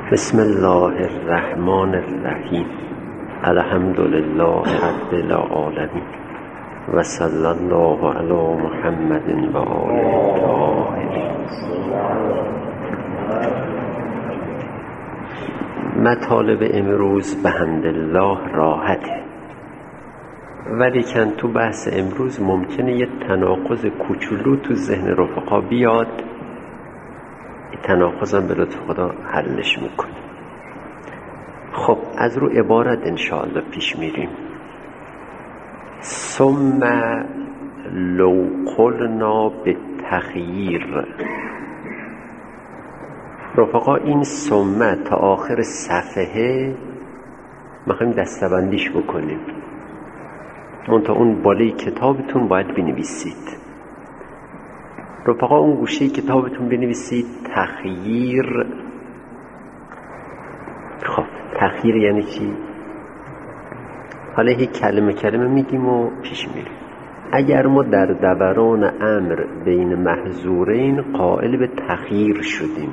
بسم الله الرحمن الرحیم. الحمد لله رب العالمین و صلی الله علی محمد و آله الطاهرین. مطالب امروز بحمدالله راحته، ولیکن تو بحث امروز ممکنه یه تناقض کوچولو تو ذهن رفقا بیاد. تناقضم به لطف خدا حلش میکنه. خب از رو عبارت انشاءالله پیش میریم. ثم لو قلنا بالتخییر. رفقا این ثم تا آخر صفحه میخوایم دستبندیش بکنیم، منتها اون بالای کتابتون باید بنویسید. رفقا اون گوشه کتابتون بنویسید تخییر. خب تخییر یعنی چی؟ حالا یک کلمه کلمه میگیم و پیش میریم. اگر ما در دوران امر بین محظورین قائل به تخییر شدیم،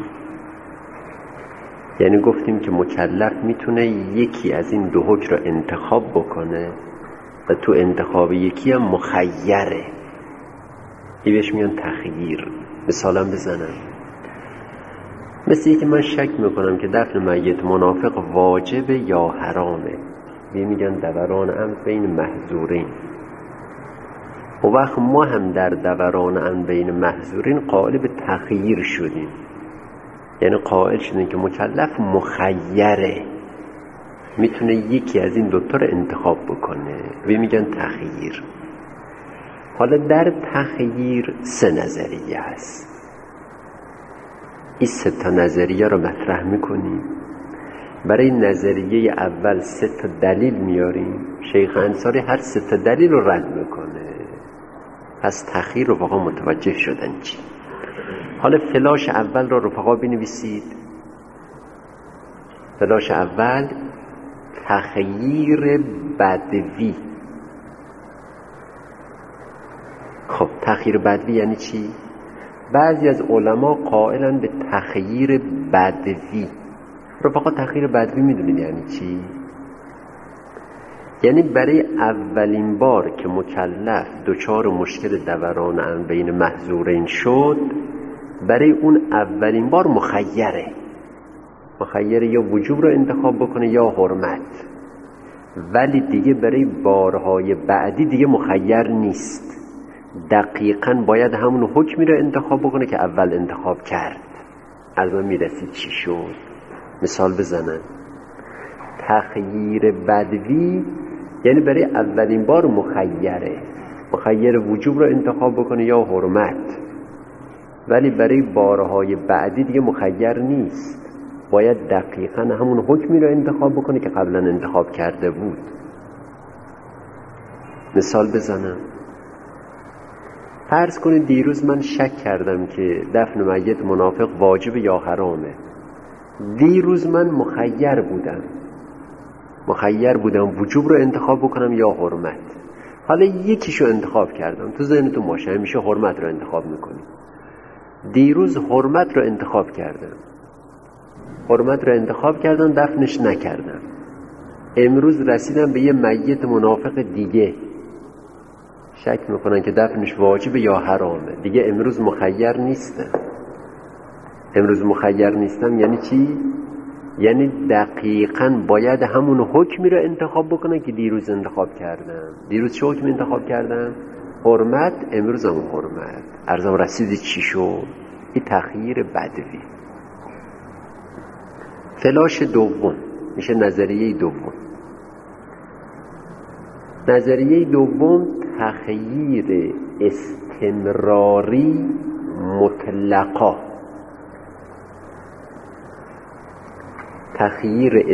یعنی گفتیم که مکلف میتونه یکی از این دو حکم رو انتخاب بکنه و تو انتخاب یکی هم مخیره، بهش میگن تخییر. مثالم بزنم، مثل اینکه من شک میکنم که دفن میت منافق واجبه یا حرامه، میگن دوران امر بین محظورین. و وقت ما هم در دوران امر بین محظورین قائل به تخییر شدیم، یعنی قائل شدیم که مکلف مخیره، میتونه یکی از این دوتا رو انتخاب بکنه، میگن تخییر. حالا در تخییر 3 نظریه هست. این 3 تا نظریه رو مطرح میکنیم. برای نظریه اول 3 تا دلیل میاریم. شیخ انصاری هر 3 تا دلیل رو رد میکنه. پس تخییر رفقا متوجه شدن چی؟ حالا فلاش اول رو رفقا بنویسید. فلاش اول تخییر بدوی. خب تخییر بدوی یعنی چی؟ بعضی از علما قائلن به تخییر بدوی. رفقا تخییر بدوی میدونید یعنی چی؟ یعنی برای اولین بار که مکلف دچار مشکل دوران امر بین محظورین شد، برای اون اولین بار مخیره یا وجوب رو انتخاب بکنه یا حرمت، ولی دیگه برای بارهای بعدی دیگه مخیر نیست. دقیقاً باید همون حکمی رو انتخاب بکنه که اول انتخاب کرد. از من میرسید چی شد؟ مثال بزنن. تخییر بدوی یعنی برای اولین بار مخیر وجوب رو انتخاب بکنه یا حرمت، ولی برای بارهای بعدی دیگه مخیر نیست، باید دقیقاً همون حکمی رو انتخاب بکنه که قبلا انتخاب کرده بود. مثال بزنم. فرض کنید دیروز من شک کردم که دفن میت منافق واجب یا حرامه. دیروز من مخیر بودم وجوب رو انتخاب بکنم یا حرمت. حالا یکیشو انتخاب کردم. تو ذهنتون باشه همیشه حرمت رو انتخاب میکنی. دیروز حرمت رو انتخاب کردم، دفنش نکردم. امروز رسیدم به یه میت منافق دیگه، شک میکنن که دفنش واجب یا حرامه. دیگه امروز مخیر نیستم. یعنی چی؟ یعنی دقیقاً باید همون حکمی رو انتخاب بکنن که دیروز انتخاب کردم. دیروز چه حکمی انتخاب کردم؟ حرمت. امروز هم حرمت. عرضم رسید چی شد؟ این تخییر بدوی. فلاش دوم میشه نظریه دوم. نظریه دوم تخییر استمراری مطلقا. تخییر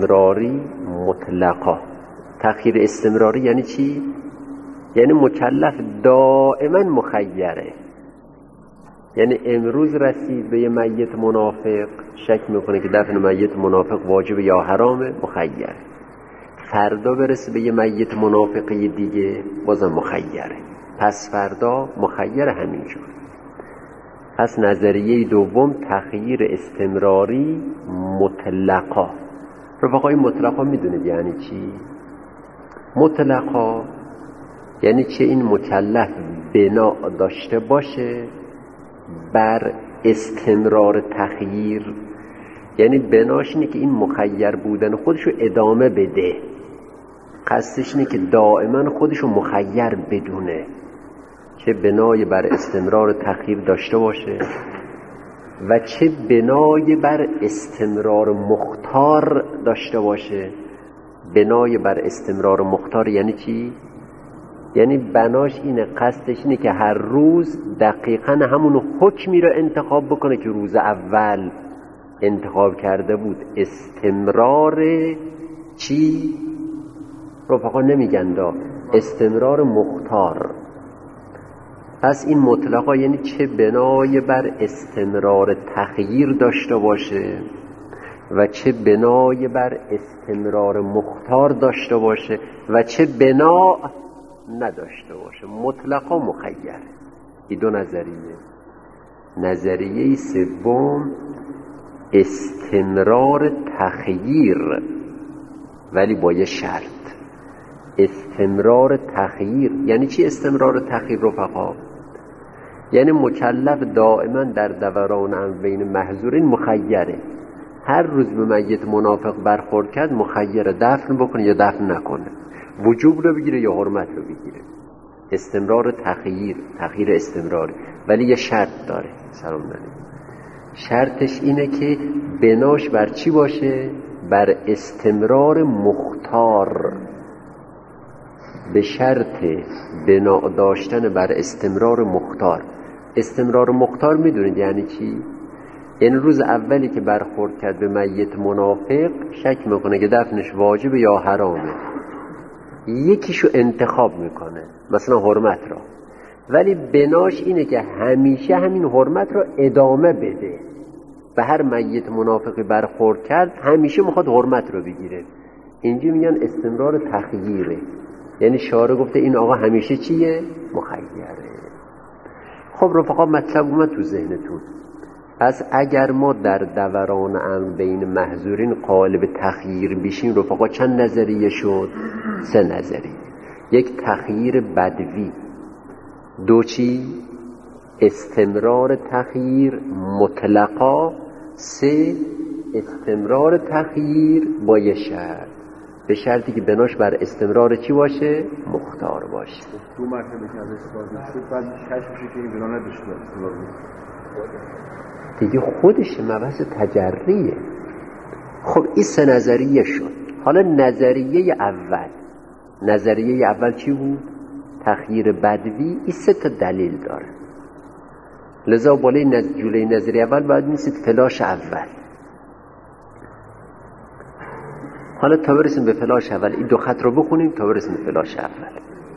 استمراری یعنی چی؟ یعنی مکلف دائما مخیره. یعنی امروز رسید به یه میت منافق، شک میکنه که دفن میت منافق واجب یا حرامه، مخیره. فردا برسه به یه میت منافقی دیگه، بازم مخیره. پس فردا مخیر همینجور. پس نظریه دوم تغییر استمراری مطلقا. رفقای مطلقا میدونید یعنی چی؟ مطلقا یعنی چه این مکلف بنا داشته باشه بر استمرار تغییر، یعنی بناش اینه که این مخیر بودن خودشو ادامه بده، قصدش اینه که دائما خودشو مخیر بدونه، چه بنای بر استمرار تغییر داشته باشه و چه بنای بر استمرار مختار داشته باشه. بنای بر استمرار مختار یعنی چی؟ یعنی بناش اینه، قصدش اینه که هر روز دقیقاً همون حکمی رو انتخاب بکنه که روز اول انتخاب کرده بود. استمرار چی؟ رفقا نمیگن دا، استمرار مختار. پس این مطلقا یعنی چه بنای بر استمرار تغییر داشته باشه و چه بنای بر استمرار مختار داشته باشه و چه بنا نداشته باشه. مطلقا مخیر. این دو نظریه. نظریه سوم استمرار تغییر، ولی با یه شرط. استمرار تغییر یعنی چی؟ استمرار تغییر رفقا یعنی مکلف دائما در دوران بین محظورین مخیره. هر روز به میت منافق برخورد کرد مخیره، دفن بکنه یا دفن نکنه، وجوب رو بگیره یا حرمت رو بگیره. استمرار تغییر، تغییر استمراری، ولی یه شرط داره. سلام علیکم. شرطش اینه که بناش بر چی باشه؟ بر استمرار مختار. به شرط بنا داشتن بر استمرار مختار. استمرار مختار میدونید یعنی چی؟ این روز اولی که برخورد کرد به میت منافق شک میکنه که دفنش واجبه یا حرامه، یکیشو انتخاب میکنه، مثلا حرمت را، ولی بناش اینه که همیشه همین حرمت را ادامه بده. به هر میت منافقی برخورد کرد همیشه میخواد حرمت رو بگیره. اینجا میگن استمرار تغییره، یعنی شارع گفته این آقا همیشه چیه؟ مخیره. خب رفقا مطلب اومد تو ذهنتون. پس اگر ما در دوران امر بین محظورین قالب تغییر بشیم رفقا چند نظریه شد؟ 3 نظریه. یک تغییر بدوی، دو چی؟ استمرار تغییر مطلقا، 3 استمرار تغییر با یه شرط، به شرطی که بناش بر استمرار چی باشه؟ مختار باشه. دو مرتبه که ازش استفاده شد بعد کشف میشه که این بنا نداشته استمرار دیگه خودش مبحث تجریه. خب این 3 نظریه شد. حالا نظریه اول چی بود؟ تغییر بدوی. این 3 تا دلیل داره، لذا بالای جلوی نظریه اول باید میسید فلاش اول. حالا تا برسیم به فلاش اول این 2 خط رو بخونیم تا برسیم به فلاش اول.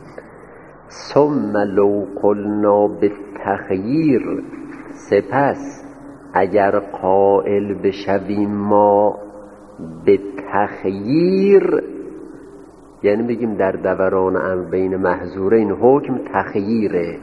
ثم لو قلنا بالتغییر، سپس اگر قائل بشویم ما به تغییر، یعنی بگیم در دوران امر بین محظورین حکم تغییره.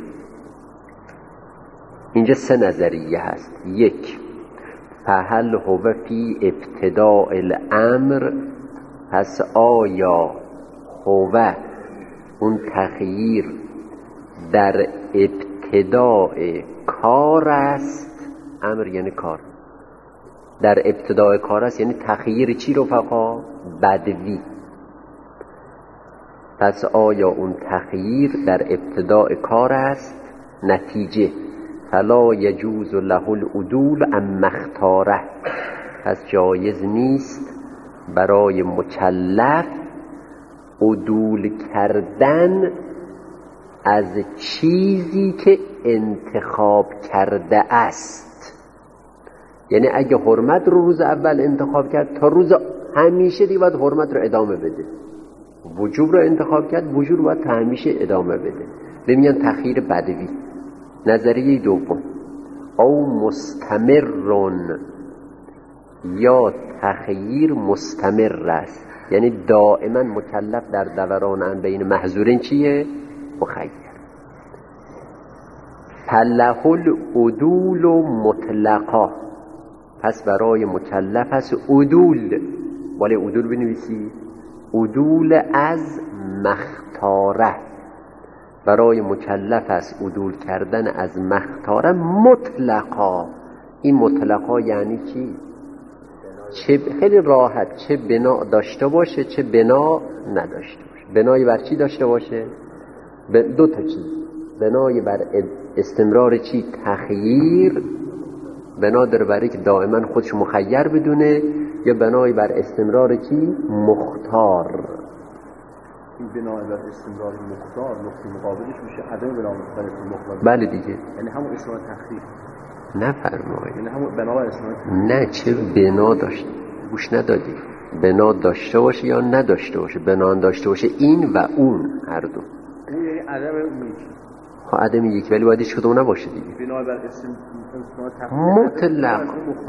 اینجا 3 نظریه هست. 1 فهل هو فی ابتداء الامر، پس آیا هو اون تغییر در ابتداء کار است؟ امر یعنی کار. در ابتداء کار است یعنی تغییر چی رفقا؟ بدوی. پس آیا اون تغییر در ابتداء کار است؟ نتیجه فلا یجوز له العدول اما اختاره، پس جایز نیست برای مکلف عدول کردن از چیزی که انتخاب کرده است. یعنی اگه حرمت رو روز اول انتخاب کرد تا روز همیشه دیگه باید حرمت رو ادامه بده. وجوب رو انتخاب کرد، وجوب رو باید تا همیشه ادامه بده. ببینن تغییر بدوی. نظریه دوم او مستمرون، یا تغییر مستمر است، یعنی دائما مکلف در دوران بین محظورین چیه؟ مخیر. فله العدول مطلقا، پس برای مکلف است عدول. ولی عدول بنویسی عدول از مختاره، برای مکلف است عدول کردن از مختاره مطلقا. این مطلقا یعنی چی؟ چه خیلی راحت، چه بنا داشته باشه چه بنا نداشته باشه. بنای بر چی داشته باشه؟ دو تا چیز، بنای بر استمرار چی؟ تخییر، بنا داره برای که دائما خودش مخیر بدونه، یا بنای بر استمرار چی؟ مختار. این بنای بر استمرار مختار نقطه مقابلش میشه عدم بنا بر مختار. بله دیگه، یعنی همون استمرار تخییر نفرمایید. یعنی همون بنا بر استمرار تخییر. نه، چه بنا داشت گوش ندادی، بنا داشته باشه یا نداشته باشه. بنا داشته باشه این و اون هر دو. اون یعنی عدم یک. عدم یک، ولی باید هیچ کدوم نباشه دیگه. بنا بر استمرار تخییر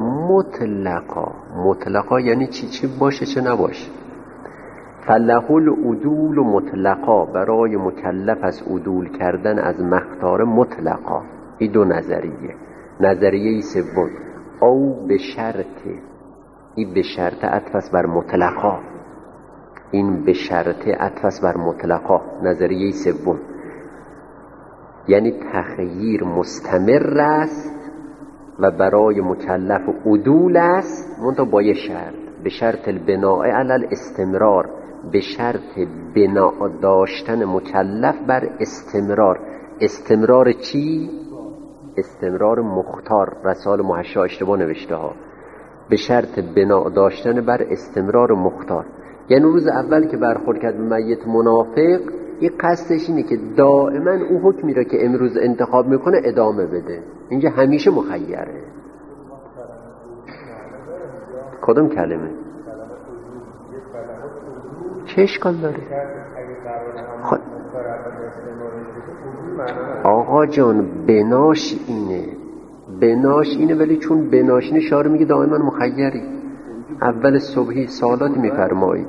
مطلقا یعنی چی باشه چه نباشه. فله العدول مطلقا، برای مکلف از عدول کردن از مختار مطلقا. این دو نظریه. نظریه سوم او به شرط، این به شرط عطف بر مطلقا، این به شرط عطف بر مطلقا. نظریه سوم یعنی تخییر مستمر است و برای مکلف عدول است، منتها با یه شرط، به شرط البناء علی الاستمرار، به شرط بنا داشتن مکلف بر استمرار. استمرار چی؟ استمرار مختار. رسال محشا اشتباه نوشته ها. به شرط بنا داشتن بر استمرار مختار. یعنی روز اول که برخورد کرد به میت منافق، این قصدش اینه که دائما اون حکمی را که امروز انتخاب میکنه ادامه بده. اینجا همیشه مخیره. کدوم کلمه؟ چه اشکال داره؟ آقا جان بناش اینه ولی چون بناش اینه شعار میگه دائما مخیری. اول صبحی سالات میفرمایید،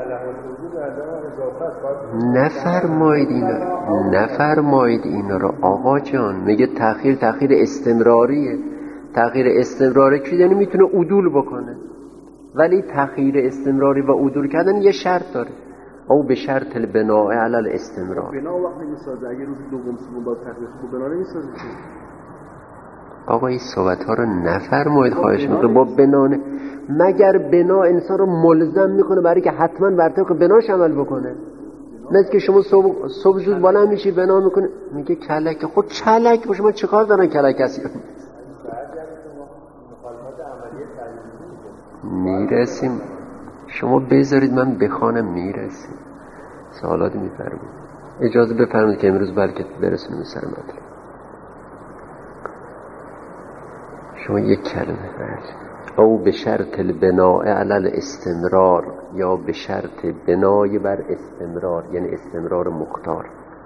نفرمایید اینا رو آقا جان. میگه تغییر استمراریه. تغییر استمراری که یعنی میتونه عدول بکنه، ولی تغییر استمراری و عدول کردن یه شرط داره، او به شرط البناء علی الاستمرار. بنا وقتی میسازه اگه روز دوم سوم باز تغییر کنه بنا نمیسازه. آقا این صحبت ها رو نفرمایید خواهش میکنم. با بنا مگر بنا انسان رو ملزم میکنه برای که حتما بر طبق بناش عمل بکنه؟ مثل که شما صبح زود بالا میشی بنا میکنه، میگه کلک. خود چلک باشه، من چیکار دارم کلک هستی؟ میرسیم، شما بذارید من بخوانم میرسیم. سوالات میفرمایید. اجازه بفرمایید که امروز بلکه برسونیم سر مطلب. شما یک کلمه فرمایید. او به شرط البناء علی الاستمرار، یا به شرط بنای بر استمرار، یعنی استمرار مختار.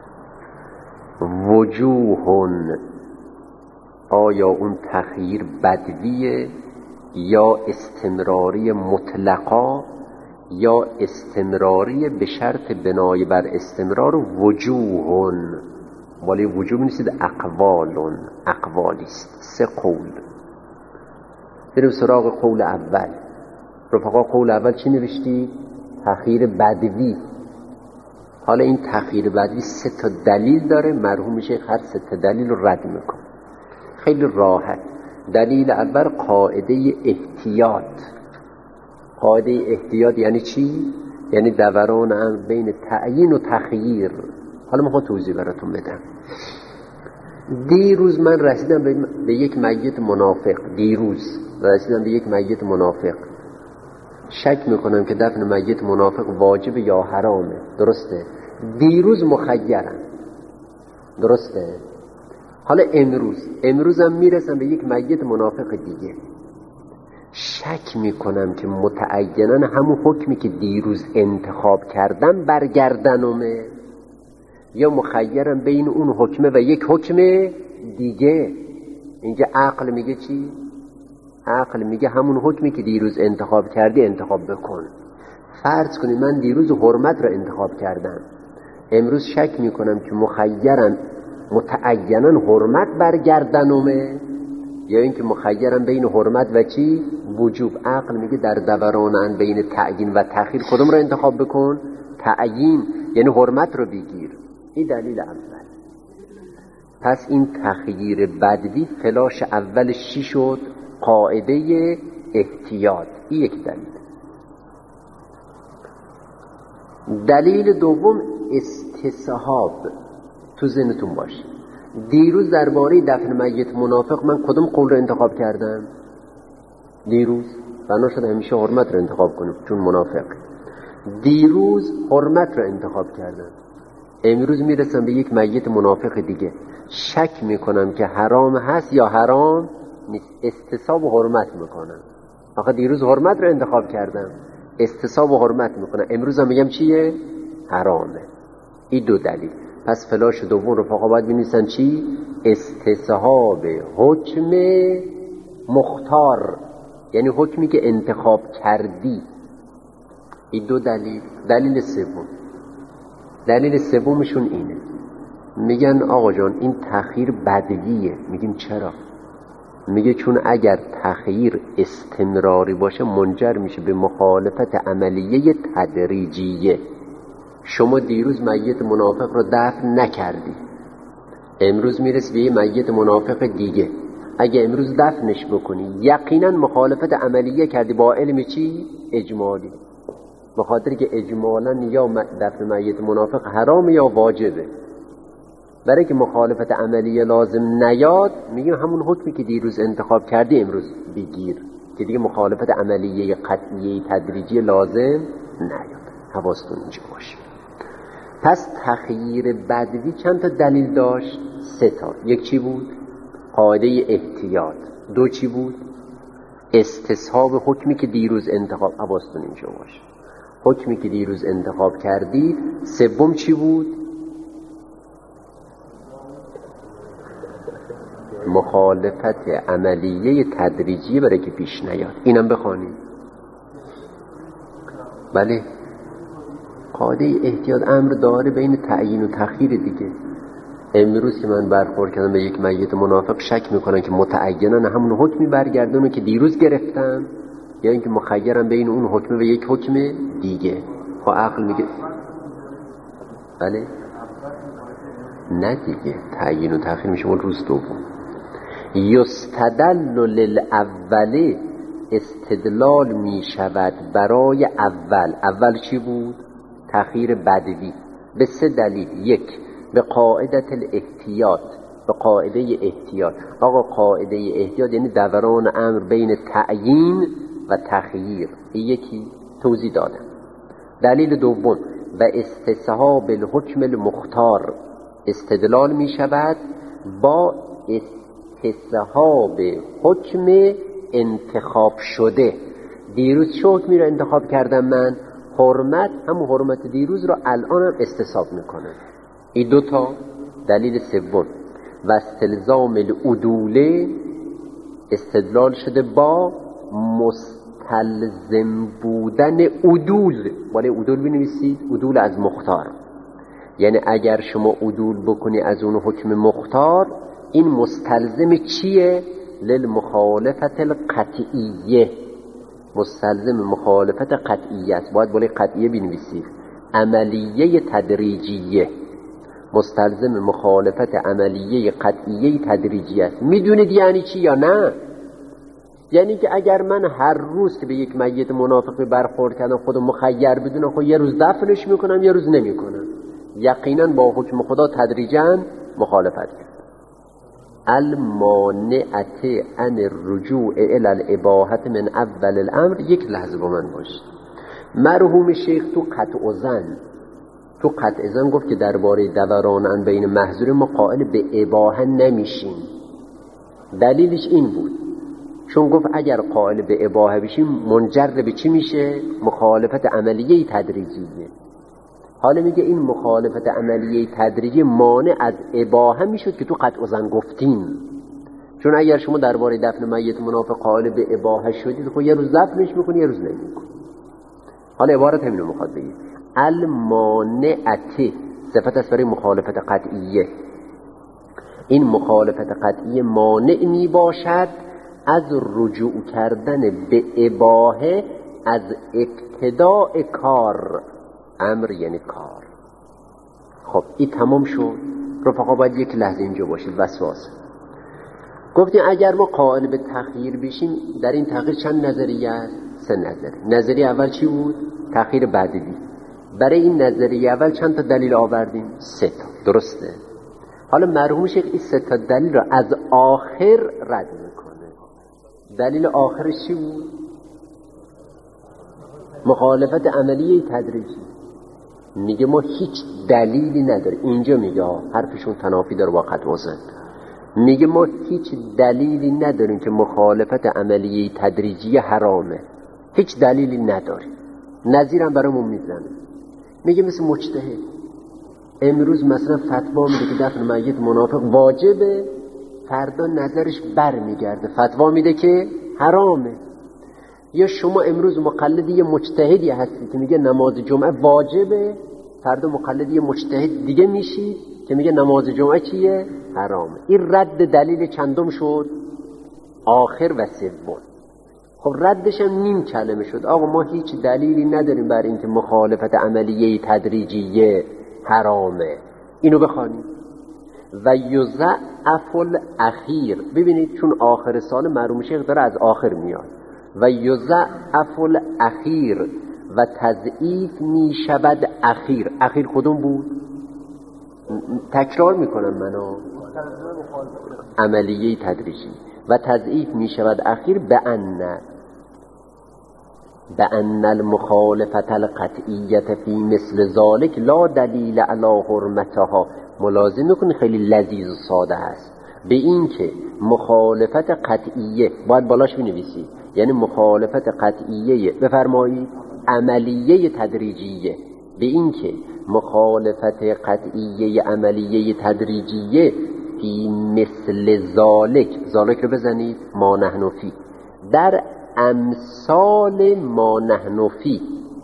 وجوهن، آیا اون تغییر بدویه یا استمراری مطلقا یا استمراری به شرط بنای بر استمرار؟ وجوهن، ولی وجوه نیست، اقوالیست، سه قول. بریم سراغ قول اول. رفقا قول اول چی نوشتی؟ تغییر بدوی. حالا این تغییر بدوی سه تا دلیل داره، مرحوم شیخ هر سه تا دلیل رو رد میکنه خیلی راحت. دلیل اول قاعده احتیاط. قاعده احتیاط یعنی چی؟ یعنی دوران امر بین تعیین و تخییر. حالا من توضیح براتون بدم. دیروز من رسیدم به یک میت منافق. شک میکنم که دفن میت منافق واجب یا حرامه. درسته؟ دیروز مخیرم. درسته؟ حالا امروزم میرسم به یک میت منافق دیگه. شک میکنم که متعیناً همون حکمی که دیروز انتخاب کردم برگردنمه، یا مخیرم بین اون حکمه و یک حکم دیگه. اینجا عقل میگه چی؟ عقل میگه همون حکمی که دیروز انتخاب کردی انتخاب بکن. فرض کنید من دیروز حرمت را انتخاب کردم، امروز شک میکنم که مخیرم متعیناً حرمت برگردنمه یا اینکه مخیرم بین حرمت و چی؟ وجوب. عقل میگه در دوران بین تعیین و تأخیر کدوم رو انتخاب بکن؟ تعیین، یعنی حرمت رو بگیر. این دلیل اول. پس این تخییر بدوی فلاش اولش چی شد؟ قاعده احتیاط. این یک دلیل. دلیل دوم استصحاب. تو ذهنتون باشه دیروز درباره دفن میت منافق من کدوم قول رو انتخاب کردم؟ دیروز بنا شد همیشه حرمت رو انتخاب کنیم چون منافق. دیروز حرمت رو انتخاب کردم. امروز میرسم به یک میت منافق دیگه، شک میکنم که حرام هست یا حرام نیست، استصحاب و حرمت میکنم. آخه دیروز حرمت رو انتخاب کردم، استصحاب و حرمت میکنم. امروز هم میگم چیه؟ حرامه. این دو دلیل. پس فلاش دوم رفقا باید بنویسن چی؟ استصحاب حکم مختار، یعنی حکمی که انتخاب کردی. این دو دلیل. دلیل سومشون اینه، میگن آقا جان این تأخیر بدویه. میگیم چرا؟ میگه چون اگر تأخیر استمراری باشه منجر میشه به مخالفت عملیه تدریجیه. شما دیروز میت منافق رو دفن نکردی، امروز میرسی به یه میت منافق دیگه. اگه امروز دفنش بکنی یقینا مخالفت عملیه کردی با علم چی؟ اجمالی. بخاطر که اجمالا یا دفن میت منافق حرام یا واجبه. برای که مخالفت عملیه لازم نیاد میگیم همون حکمی که دیروز انتخاب کردی امروز بگیر که دیگه مخالفت عملیه قطعیه تدریجی لازم نیاد. حواستون اینجا باشه. پس تخییر بدوی چند تا دلیل داشت؟ 3 تا. یک چی بود؟ قاعده احتیاط. 2 چی بود؟ استصحاب حکمی که دیروز انتخاب. حواستون اینجا باشه. حکمی که دیروز انتخاب کردی. 3 چی بود؟ مخالفت عملیه تدریجی برای که پیش نیاد. اینم بخوانید. بله، قاعده احتیاط امر داره بین تعیین و تأخیر دیگه. امروز که من برخورد کردم به یک میت منافق شک میکنم که متعیناً همون حکمی برگردونه که دیروز گرفتم یا اینکه مخیرم بین اون حکم و یک حکم دیگه. خب عقل میگه بله، نه دیگه، تعیین و تأخیر میشه اون روز دوم. یستدل للاول، استدلال میشود برای اول چی بود؟ تأخیر بدوی. به 3 دلیل. 1 به قاعده الاحتیاط، به قاعده احتیاط. آقا قاعده احتیاط یعنی دوران امر بین تعیین و تخییر. یکی توضیح دادم. دلیل دوم و استصحاب الحکم المختار، استدلال می شود با استصحاب حکم انتخاب شده. دیروز چه حکمی رو انتخاب کردم من؟ حرمت. همون حرمت دیروز رو الان هم استصحاب میکنم. این 2 تا دلیل سوم. و استلزام العدوله، استدلال شده با مستلزم بودن عدول. ولی عدول بنویسید، عدول از مختار. یعنی اگر شما عدول بکنی از اون حکم مختار، این مستلزم چیه؟ للمخالفت القطعیه، مستلزم مخالفت قطعیه است. باید بله قطعیه بنویسید. عملیه تدریجیه، مستلزم مخالفت عملیه قطعیه تدریجی است. میدونید یعنی چی یا نه؟ یعنی که اگر من هر روز که به یک میت منافق برخورد کردم خودم مخیر بدونم، خب یه روز دفنش میکنم یه روز نمیکنم، یقینا با حکم خدا تدریجا مخالفت کرد. المانعت عن الرجوع الى الاباحه من اول الامر. یک لحظه با من باشید. مرحوم شیخ تو قطع زن گفت که درباره دوران بین محظور ما قائل به اباحه نمیشیم. دلیلش این بود چون گفت اگر قائل به اباحه بشیم منجر به چی میشه؟ مخالفت عملیه تدریجیه. حالا میگه این مخالفت عملیه تدریجی مانع از اباحه میشد که تو قطع زن گفتین. چون اگر شما درباره دفن میت منافق قائل به اباحه شدید، خب یه روز دفنش میکنی یه روز نمیکنی. حالا عبارت همینو میخواد بگید. المانعت صفت است برای مخالفت قطعیه. این مخالفت قطعی مانع می باشد از رجوع کردن به اباحه از ابتداء کار. امر یعنی کار. خب این تمام شد. رفقا باید یک لحظه اینجا باشید. وسواس گفتیم اگر ما قائل به تخییر بشیم، در این تخییر چند نظریه است؟ 3 نظریه. نظریه اول چی بود؟ تخییر بعدی. برای این نظریه اول چند تا دلیل آوردیم؟ 3 تا. درسته؟ حالا مرحوم شیخ این 3 تا دلیل را از آخر رد میکنه. دلیل آخرش چی بود؟ مخالفت عملیه تدریجی. میگه ما هیچ دلیلی نداریم. اینجا میگه حرفشون تنافی داره با خط وزن. میگه ما هیچ دلیلی نداریم که مخالفت عملیه تدریجی حرامه. هیچ دلیلی نداریم. نظیرم برامون میزنه. میگه مثل مجتهد امروز مثلا فتوا میده که دفن میت منافق واجبه، فردا نظرش بر میگرده فتوا میده که حرامه. یا شما امروز مقلد یه مجتهدی هستی که میگه نماز جمعه واجبه، فردا مقلد یه مجتهد دیگه میشی که میگه نماز جمعه چیه؟ حرامه. این رد دلیل چندم شد؟ آخر و سوم. خب ردش هم نیم کلمه شد. آقا ما هیچ دلیلی نداریم بر اینکه مخالفت عملیه تدریجیه حرامه. اینو بخوانیم. و یضعف الاخیر. ببینید چون آخر سال مرحوم شیخ داره از آخر میاد. و یضعف الاخیر و تضعیف می شود اخیر. اخیر کدوم بود؟ تکرار میکنم منو. عملیه تدریجی. و تضعیف می شود اخیر بأن المخالفت القطعیت فی مثل ذالک لا دلیل علی حرمتها. ملازم میکنی خیلی لذیذ و ساده هست. به این که مخالفت قطعیه باید بالاش بنویسید، یعنی مخالفت قطعیه بفرمایید عملیه تدریجیه. به این که مخالفت قطعیه عملیه تدریجیه فی مثل ذالک رو بزنید ما نحن فی، در امثال ما نحن فی.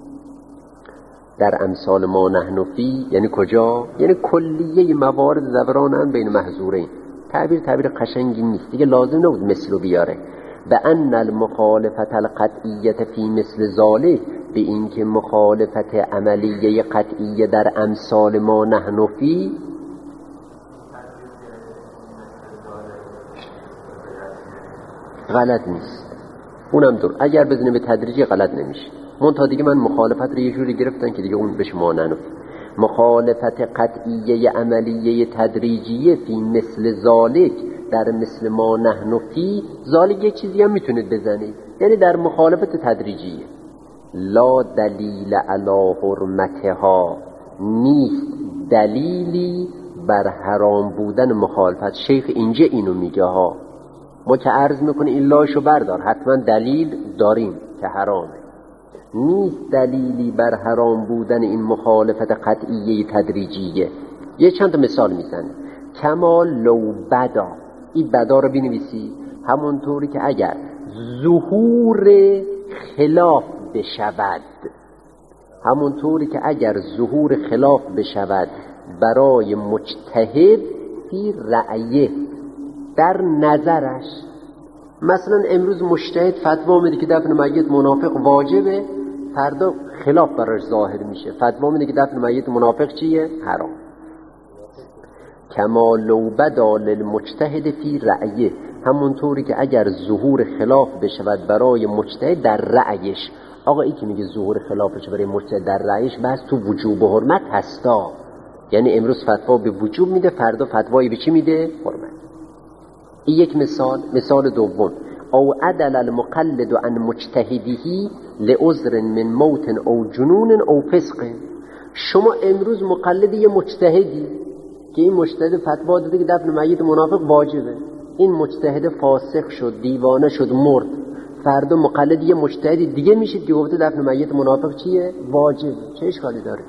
در امثال ما نحن فی یعنی کجا؟ یعنی کلیه موارد دورانن بین محظورین. تعبیر قشنگی نیست دیگه، لازم نبود مثل رو بیاره. به ان المخالفت القطعیت فی مثل ذالک، به این که مخالفت عملیه قطعیه در امثال ما نحن فی غلط نیست. اونم دور اگر بزنیم به تدریجی غلط نمیشه. منتها دیگه من مخالفت رو یه جوری گرفتن که دیگه اون بهش ما ننفی. مخالفت قطعیه عملیه تدریجیه فی مثل ذالک، در مثل ما نحن فی ذالک یه چیزی هم میتونید بزنید، یعنی در مخالفت تدریجیه. لا دلیل علی حرمتها، نیست دلیلی بر حرام بودن مخالفت. شیخ اینجا اینو میگه ها. ما که عرض میکنه این لاشو بردار، حتما دلیل داریم که حرامه. نیست دلیلی بر حرام بودن این مخالفت قطعیه تدریجیه. یه چند مثال میزنه. کما لو بدا، این بدا رو بنویسی همونطوری که اگر ظهور خلاف بشود، همونطوری که اگر ظهور خلاف بشود برای مجتهد فی رأیه، در نظرش. مثلا امروز مجتهد فتوا میده که دفن میت منافق واجبه، فردا خلاف براش ظاهر میشه، فتوا میده که دفن میت منافق چیه؟ حرام. کما لو بدا للمجتهد فی رأیه، همونطوری که اگر ظهور خلاف بشود برای مجتهد در رأیش. آقا این که میگه ظهور خلافش برای مجتهد در رأیش بس تو وجوب و حرمت هستا، یعنی امروز فتوا به وجوب میده، فردا فتوایی به چی میده؟ حرمت. این یک مثال. مثال دوم، او عدل المقلد عن مجتهده لعذر من موت او جنون او فسق. شما امروز مقلد یه مجتهدی که این مجتهد فتوا داده که دفن میت منافق واجبه، این مجتهد فاسق شد، دیوانه شد، مرد، فردا مقلد یه مجتهدی دیگه میشید که گفته دفن میت منافق چیه؟ واجبه. چه اشکالی داره؟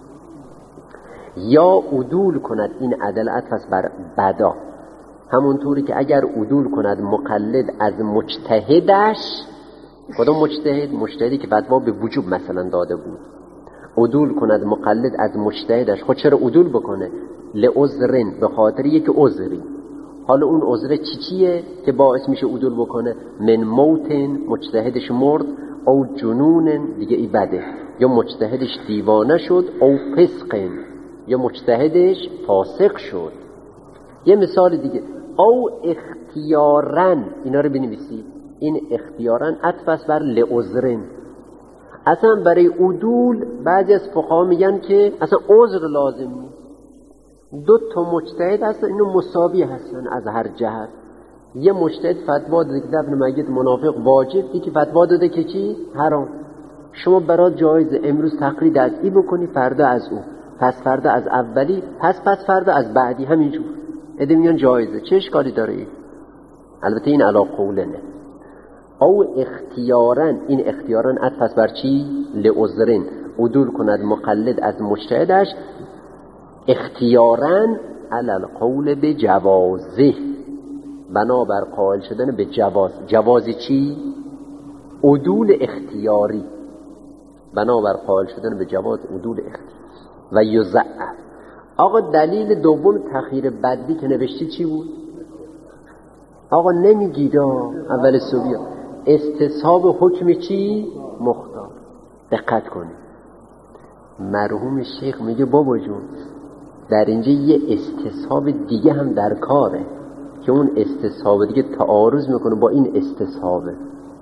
یا عدول کند، این عدل عطف بر بدا، همونطوری که اگر عدول کند مقلد از مجتهدش. کدوم مجتهد؟ مجتهدی که فتوا به وجوب مثلا داده بود. عدول کند مقلد از مجتهدش. خود چرا عدول بکنه؟ لعذرن، به خاطر یک عذری. حالا اون عذر چیه که باعث میشه عدول بکنه؟ من موتن، مجتهدش مرد، او جنونن، دیگه ای بده، یا مجتهدش دیوانه شد، او فسقن، یا مجتهدش فاسق شد. یه مثال دیگه، او اختیارن، اینا رو بنویسید، این اختیارن عطف است بر لعذرن. اصلا برای عدول بعضی از فقها میگن که اصلا عذر لازم نیست، دو تا مجتهد هستن، اینو مساوی هستن از هر جهت. یه مجتهد فتوا داده که دفن میت منافق واجب، یکی فتوا داده که چی؟ حرام. شما برات جایزه امروز تقلید از این بکنی، فردا از اون، پس فردا از اولی، پس فردا از بعدی، همینجور اده میان جایزه. چه اشکالی داره این؟ البته این علا قولنه. او اختیارن، این اختیارن عطف بر چی؟ لعذرن، عدول کند مقلد از مجتهدش اختیارن علی القول به جوازه، بنابر قائل شدن به جواز. جواز چی؟ عدول اختیاری، بنابر قائل شدن به جواز عدول اختیاری. و یضعف. آقا دلیل دوم تخییر بدی که نوشتی چی بود؟ آقا نمیگید اول سویا استصحاب حکم چی؟ مختار. دقت کنید، مرحوم شیخ میگه بابا جون در اینجا یه استصحاب دیگه هم در کاره که اون استصحاب دیگه تعارض میکنه با این استصحابه.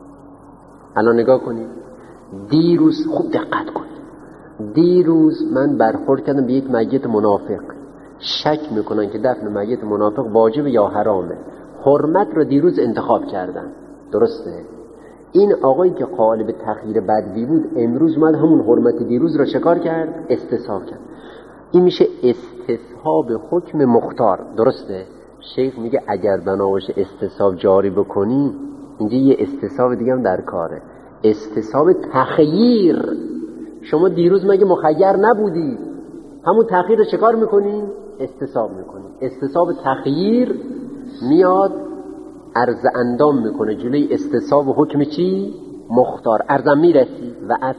الان نگاه کنید، دیروز خوب دقت کنید، دیروز من برخورد کردم به یک میت منافق، شک میکنن که دفن میت منافق واجب یا حرامه، حرمت رو دیروز انتخاب کردن، درسته؟ این آقایی که قائل به تخییر بدوی بود امروز اومد همون حرمت دیروز رو چکار کرد؟ استصحاب کرد. این میشه استصحاب حکم مختار، درسته؟ شیخ میگه اگر بنا باشه استصحاب جاری بکنی، اینجا یه استصحاب دیگه هم در کاره، استصحاب تخییر. شما دیروز مگه مخیر نبودی؟ همون تخییر رو چکار میکنی؟ استصحاب میکنی. استصحاب تخییر میاد عرض اندام میکنه جلوی استصحاب حکم چی؟ مختار. عرضم میرسی و از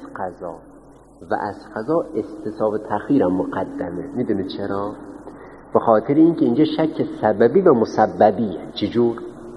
قضا استصحاب تخییر هم مقدمه. میدونید چرا؟ به خاطر اینکه اینجا شک سببی و مسببیه. چجور؟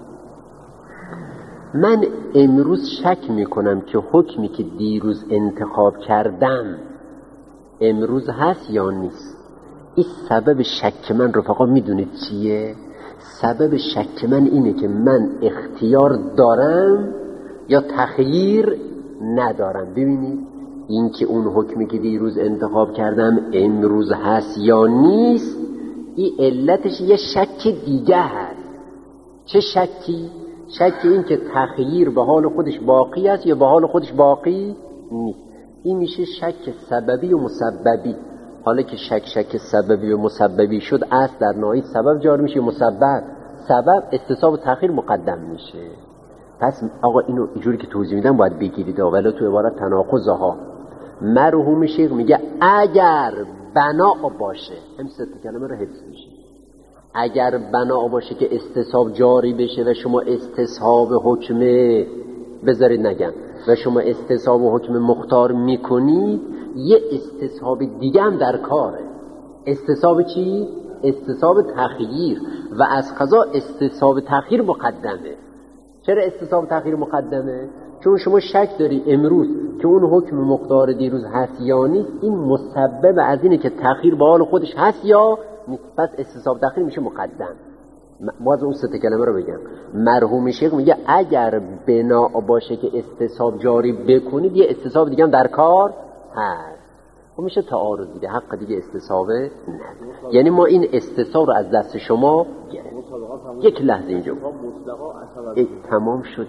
من امروز شک میکنم که حکمی که دیروز انتخاب کردم امروز هست یا نیست. این سبب شک من رفقا میدونید چیه؟ سبب شک من اینه که من اختیار دارم یا تخییر ندارم. ببینید این که اون حکمی که دیروز انتخاب کردم امروز هست یا نیست، این علتش یه شک دیگه هست. چه شکی؟ شک این که تخییر به حال خودش باقی است یا به حال خودش باقی نیست. این میشه شک سببی و مسببی. حالا که شک سببی و مسببی شد، اصل در نهایت سبب جاری میشه، مسبب سبب استصحاب و تخییر مقدم میشه. پس آقا اینو اینجوری که توضیح میدم باید بگیرید، ولی تو عبارت تناقضها. مرحوم شیخ میگه اگر بنا باشه، هم سه کلمه رو حفظ میشه، اگر بنا باشه که استصحاب جاری بشه و شما استصحاب حکم بذارید نگم و شما استصحاب حکم مختار میکنید، یه استصحاب دیگه هم در کاره. استصحاب چی؟ استصحاب تخییر. و از قضا استصحاب تخییر مقدمه. چرا استصحاب تخییر مقدمه؟ چون شما شک داری امروز که اون حکم مقدار دیروز هست یا نیست. این مسبب از اینه که تخییر به حال خودش هست یا نیست. پس استصحاب تخییر میشه مقدم. باز اون سه کلمه رو بگم. مرحوم شیخ میگه اگر بنا باشه که استصحاب جاری بکنید، یه استصحاب دیگه هم در کار هست. خب میشه تعارض دیگه، حق دیگه استصحابه نه. یعنی ما این استصحاب رو از دست شما گرفتیم. یک لحظه اینجا تمام شد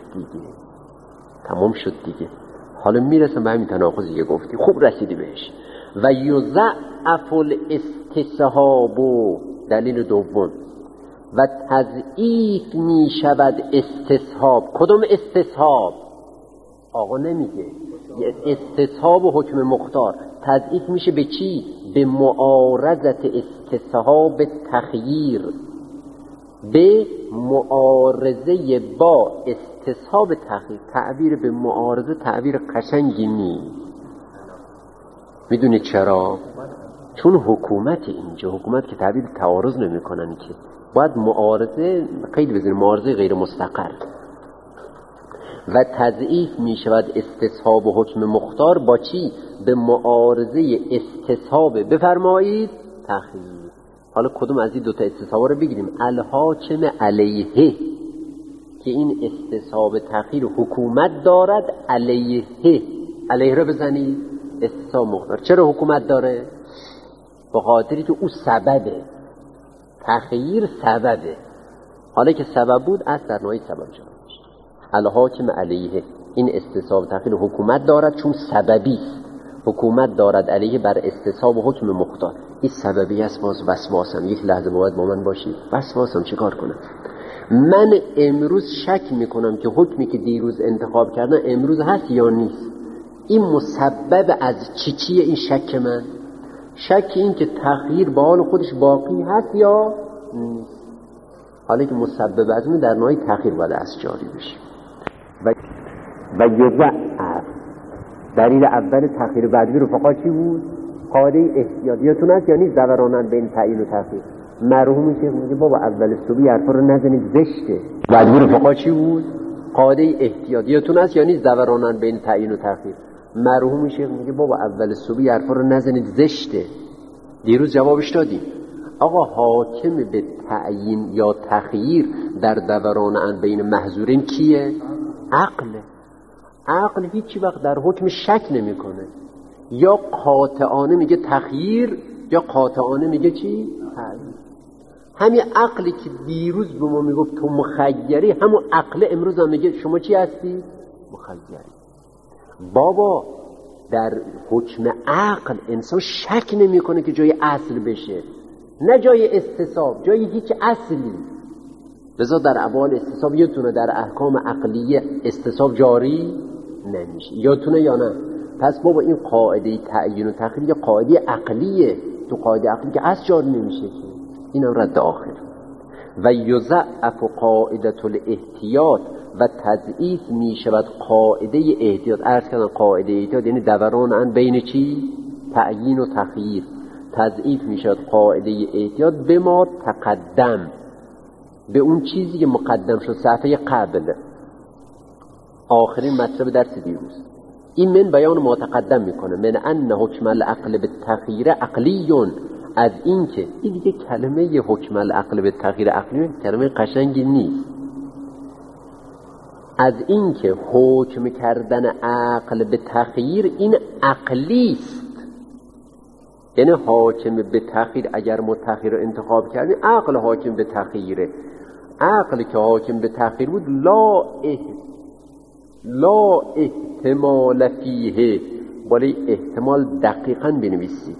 دیگه. حالا میرسم به همین تناقضی که گفتی، خوب رسیدی بهش. و یضعف الاستصحاب، دلیل دوم، و تضعیف می شود استصحاب. کدوم استصحاب؟ آقا نمیگه. استصحاب و حکم مختار تضعیف میشه به چی؟ به معارضت استصحاب تخییر، به معارضه با استصحاب تخییر. تعبیر به معارضه تعبیر قشنگی نیست. میدونید چرا؟ چون حکومت اینجا، حکومت که تعبیر تعارض نمی کنن که باید معارضه قید بزنیم، معارضه غیر مستقر. و تضعیف می شود استصحاب و حکم مختار با چی؟ به معارضه استصحاب بفرمایید تخییر. حالا کدوم از این دوتا استصحاب رو بگیریم؟ الحاکم علیه که این استصحاب تخییر حکومت دارد، علیه رو بزنید استصحاب مختار. چرا حکومت داره؟ به خاطری که او سببه، تخییر سببه. حالا که سبب بود از در نهایی سبب شد. الحاکم علیه این استصحاب تخییر حکومت دارد چون سببی است، حکومت دارد علیه بر استصحاب و حکم مختار. این سببی است. باز وسواسم، یک لحظه باید با من باشید. وسواسم چیکار کنم؟ من امروز شک میکنم که حکمی که دیروز انتخاب کردم امروز هست یا نیست. این مسبب از چیه این شک من؟ شک این که تغییر با حال خودش باقی هست یا نیست. حالا که مسبب از اون در نهایی تغییر باید از جاری بشه. و یضعف دلیل اول تغییر بعدی رفقا چی بود؟ قاعده احتیاطیتون هست یا نیست؟ دورانن بین تعیین و تغییر. مرحوم شیخ میگه بابا اول صبح حرفا رو نزنید زشته. بعدی رفقا چی بود؟ قاعده احتیاطیتون هست یا نیست؟ دورانن بین تعیین و تغییر. مرحوم شیخ میگه بابا اول صبح حرفا رو نزنید زشته. دیروز جوابش دادیم. آقا حاکم به تعیین یا تغییر در دوران بین محظورین کیه؟ عقله. عقل هیچی وقت در حکم شک نمیکنه. یا قاطعانه میگه تغییر یا قاطعانه میگه چی؟ تعیین. همین عقلی که دیروز به ما میگفت تو مخیری، همون عقل امروز هم میگه شما چی هستی؟ مخیری. بابا در حکم عقل انسان شک نمیکنه که جای اصل بشه، نه جای استصحاب، جای هیچ اصلی. لذا در ابوال استصحاب یادتونه در احکام عقلیه استصحاب جاری نمیشه، یادتونه یا نه؟ پس بابا این قاعده تعیین و تخییر یه قاعده عقلیه، تو قاعده عقلی که اصل جاری نمیشه که اینم رد آخر. و یضعف قاعده الاحتیاط و تضعیف می شود قاعده احتیاط. عرض کردم قاعده احتیاط یعنی دوران ان بین چی؟ تعیین و تخییر. تضعیف می شود قاعده احتیاط به ما تقدم، به اون چیزی که مقدم شد صفحه قبل، آخرین مطلب درس دیروز. این من بیان ما تقدم میکنه من ان حکم العقل به تخییر عقلیون، از این که این دیگه کلمه حکم العقل به تغییر عقلی کلمه قشنگی نیست. از این که حکم کردن عقل به تغییر این عقلی است، یعنی حاکم به تغییر اگر ما تغییر رو انتخاب کردیم عقل حاکم به تغییره. عقل که حاکم به تغییر بود لا احتمال فیه، بالای احتمال دقیقاً بنویسید.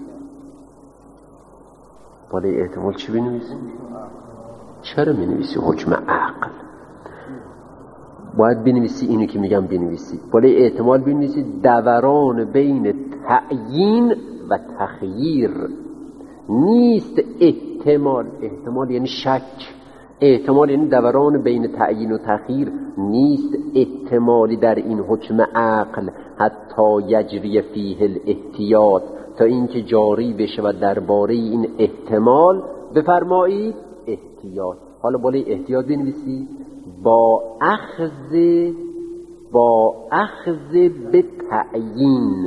بالای احتمال چی بنویسی؟ چرا بنویسی حکم عقل؟ باید بنویسی اینو که میگم بنویسی. بالای احتمال بنویسی دوران بین تعیین و تخییر، نیست احتمال. احتمال یعنی شک، احتمال یعنی دوران بین تعیین و تخییر. نیست احتمالی در این حکم عقل حتی یجری فیه الاحتیاط، تا اینکه جاری بشه و درباره این احتمال بفرمایید احتیاط. حالا بالای احتیاط بنویسی با اخذ به تعیین،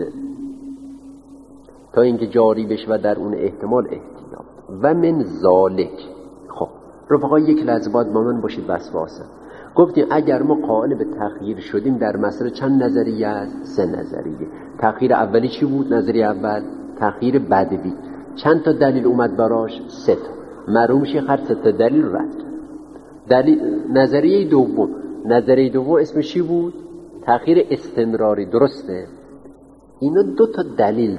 تا اینکه جاری بشه و در اون احتمال احتیاط. و من ذالک. خب رفقا یک لحظه باید با من باشید وسواسه. گفتیم اگر ما قائل به تغییر شدیم در مسئله چند نظریه است؟ 3 نظریه. تغییر اولی چی بود؟ نظریه اول تغییر بدوی. چند تا دلیل اومد براش؟ 3 تا. مرحوم شیخ هر 3 تا دلیل رد. نظریه دوم اسمش چی بود؟ تغییر استمراری. درسته؟ اینا 2 تا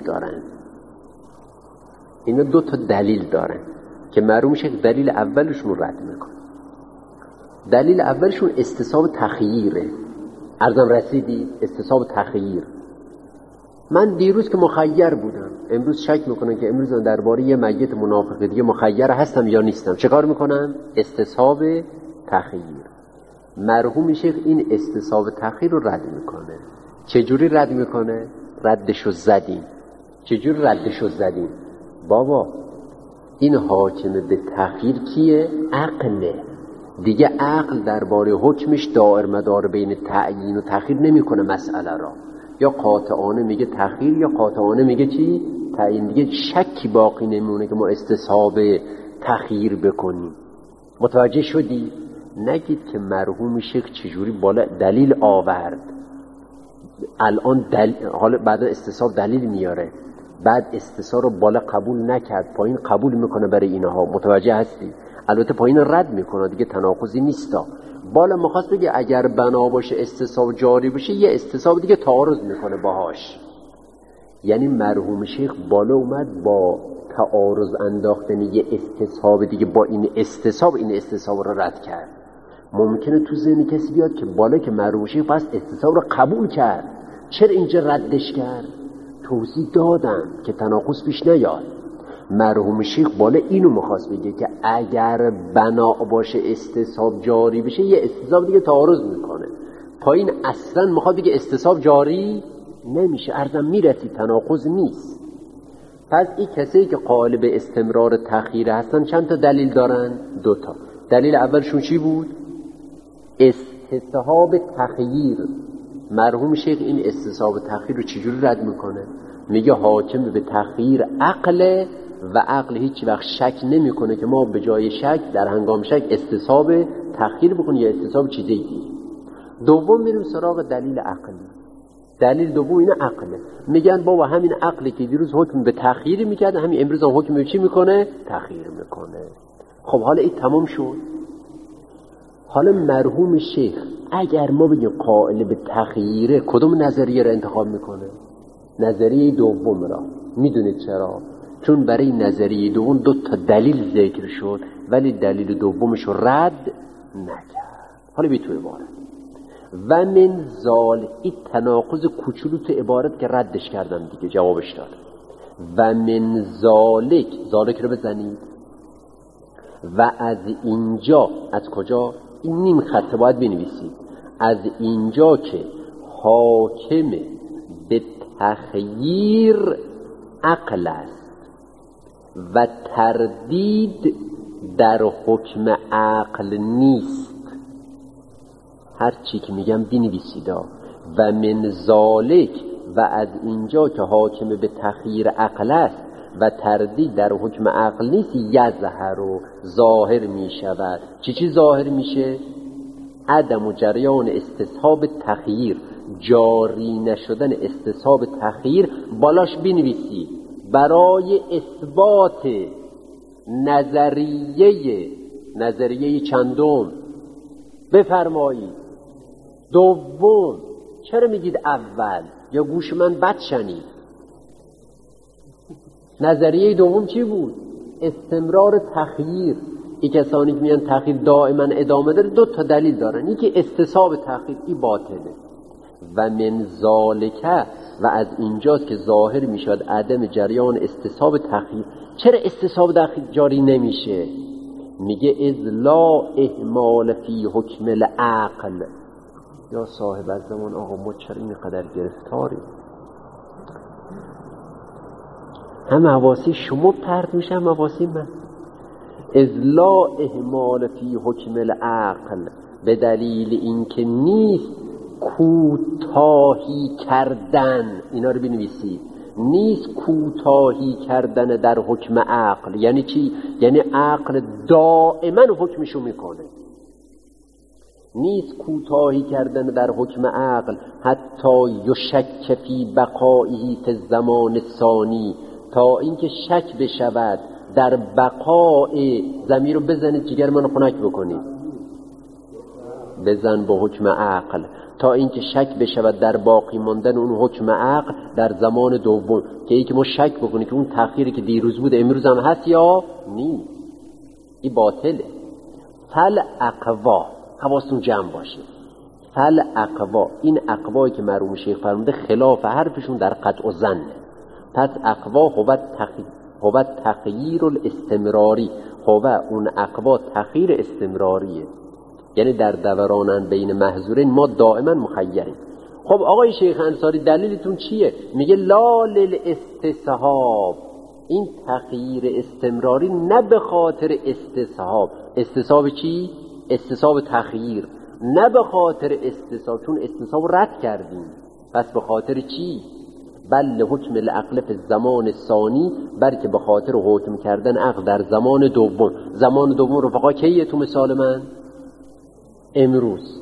دلیل دارن که مرحوم شیخ دلیل اولشون رد میکنه. دلیل اولشون استصحاب تخییره. عرضم رسیدی؟ استصحاب تخییر. من دیروز که مخیر بودم، امروز شک میکنم که امروز درباره یه میت منافق دیگه مخیر هستم یا نیستم. چه کار میکنم؟ استصحاب تخییر. مرحوم شیخ این استصحاب تخییر رو رد میکنه. چجوری رد میکنه؟ ردشو زدیم. چجوری ردشو زدیم؟ بابا این حاکم به تغییر کیه؟ عقله دیگه. عقل درباره حکمش دائر مدار بین تعیین و تغییر نمیکنه مسئله را، یا قاطعانه میگه تغییر یا قاطعانه میگه چی؟ تعیین. دیگه شکی باقی نمیمونه که ما استصحاب تغییر بکنیم. متوجه شدی؟ نگید که مرحوم شیخ چجوری بالا دلیل آورد، الان حالا بعد استصحاب دلیل میاره، بعد استصحاب رو بالا قبول نکرد پایین قبول میکنه برای اینها. متوجه هستی؟ البته پایین رد میکنه، دیگه تناقضی نیستا. بالا میخواست بگه اگر بنا باشه استصحاب جاری بشه، یه استصحاب دیگه تعارض میکنه باهاش. یعنی مرحوم شیخ بالا اومد با تعارض انداختن یه استصحاب دیگه با این استصحاب رو رد کرد. ممکنه تو ذهن کسی بیاد که بالا که مرحوم شیخ پس استصحاب رو قبول کرد، چرا اینجا ردش کرد؟ توضیح دادم که تناقض پیش نیاد. مرحوم شیخ بالا اینو میخواست بگه که اگر بنا باشه استصحاب جاری بشه، یه استصحاب دیگه تعارض میکنه. پایین اصلا میخواد بگه استصحاب جاری نمیشه، ارزم میرسی، تناقض نیست. پس این کسایی که قائل به استمرار تغییر هستن چند تا دلیل دارن؟ 2 تا. دلیل اولشون چی بود؟ استصحاب تغییر. مرحوم شیخ این استصحاب تغییر رو چجوری رد میکنه؟ میگه حاکم به تغییر عقل، و عقل هیچ وقت شک نمیکنه که ما به جای شک در هنگام شک استصحاب تغییر بکنیم یا استصحاب چیزی دیگه. دوم میریم سراغ دلیل عقلی. دلیل دوم این عقله. میگن بابا همین عقلی که دیروز حکم به تغییر میکرد، همین امروز هم حکم به چی میکنه؟ تغییر میکنه. خب حالا این تمام شد. حالا مرحوم شیخ اگر ما بگیم قائل به تغییره، کدوم نظریه را انتخاب میکنه؟ نظریه دوم را. میدونید چرا؟ چون برای نظریه دوم 2 تا دلیل ذکر شد، ولی دلیل دومش رو رد نکرد. حالا بی تو عبارت و من زال، این تناقض کوچولو تو عبارت که ردش کردم دیگه، جوابش داد. و من ذالک رو بزنید. و از اینجا، از کجا؟ این نیم خطه باید بنویسید. از اینجا که حاکم به تغییر عقل است و تردید در حکم عقل نیست. هر چی که میگم بنویسید. و من ذالک، و از اینجا که حاکم به تغییر عقل است و تردید در حکم عقل نیست، یظهر و ظاهر می شود. چی ظاهر میشه؟ عدم و جریان استصحاب تغییر، جاری نشدن استصحاب تغییر. بالاش بنویسی برای اثبات نظریه چندم بفرمایید. دوم. چرا میگید اول؟ یا گوش من بد شنید. نظریه دوم چی بود؟ استمرار تغییر. این کسانی که میگن تغییر دائما ادامه داره 2 تا دلیل دارن. یکی استصحاب تغییر، این باطله. و من ذالکه، و از اینجاست که ظاهر میشد عدم جریان استصحاب تغییر. چرا استصحاب تغییر جاری نمیشه؟ میگه از لا اهمال فی حکم العقل. یا صاحب الزمان آقا ما چرا اینقدر گرفتاریم؟ هم حواسی شما پرد میشه، هم حواسی من. از لا اهمال فی حکم العقل، به دلیل اینکه نیست کوتاهی کردن. اینا رو بنویسید. نیست کوتاهی کردن در حکم عقل. یعنی چی؟ یعنی عقل دائما حکمشو میکنه. نیست کوتاهی کردن در حکم عقل حتی یشک فی بقائه فی الزمان ثانی، تا اینکه شک بشود در بقای. ضمیر رو بزنید جگر منو خنک بکنید، بزن با حکم عقل. تا اینکه شک بشود در باقی ماندن اون حکم عقل در زمان دوم، که ای که ما شک بکنیم که اون تأخیری که دیروز بود امروز هم هست یا نیست. این باطله. فل اقوا، حواستون جمع باشه. فل اقوا، این اقوایی که مرحوم شیخ فرموده خلاف حرفشون در قطع و ظن. پس اقوا هو تغییر الاستمراری، هو اون اقوا تغییر استمراریه، یعنی در دورانن بین محظورین ما دائما مخیریم. خب آقای شیخ انصاری دلیلتون چیه؟ میگه لا للاستصحاب، این تغییر استمراری نه به خاطر استصحاب. استصحاب چی؟ استصحاب تغییر، نه به خاطر استصحاب، چون استصحاب رد کردیم. پس به خاطر چی؟ بل حکم العقل فی الزمان ثانی، بلکه به خاطر حکم کردن عقل در زمان دوم. زمان دوم رفقا کیه تو مثال من؟ امروز.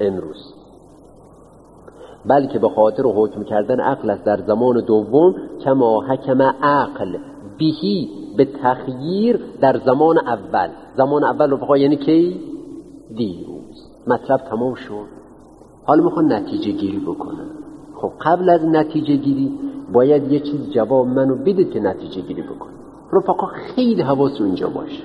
بلکه به خاطر حکم کردن عقل است در زمان دوم، کما حکم عقل بهی به تخییر در زمان اول. زمان اول رفقا یعنی کی؟ دیروز. مطلب تمام شد. حالا میخوان نتیجه گیری بکنن. خب قبل از نتیجه گیری باید یه چیز جواب منو بدید که نتیجه گیری بکن. رفقا خیلی حواس اینجا باشه.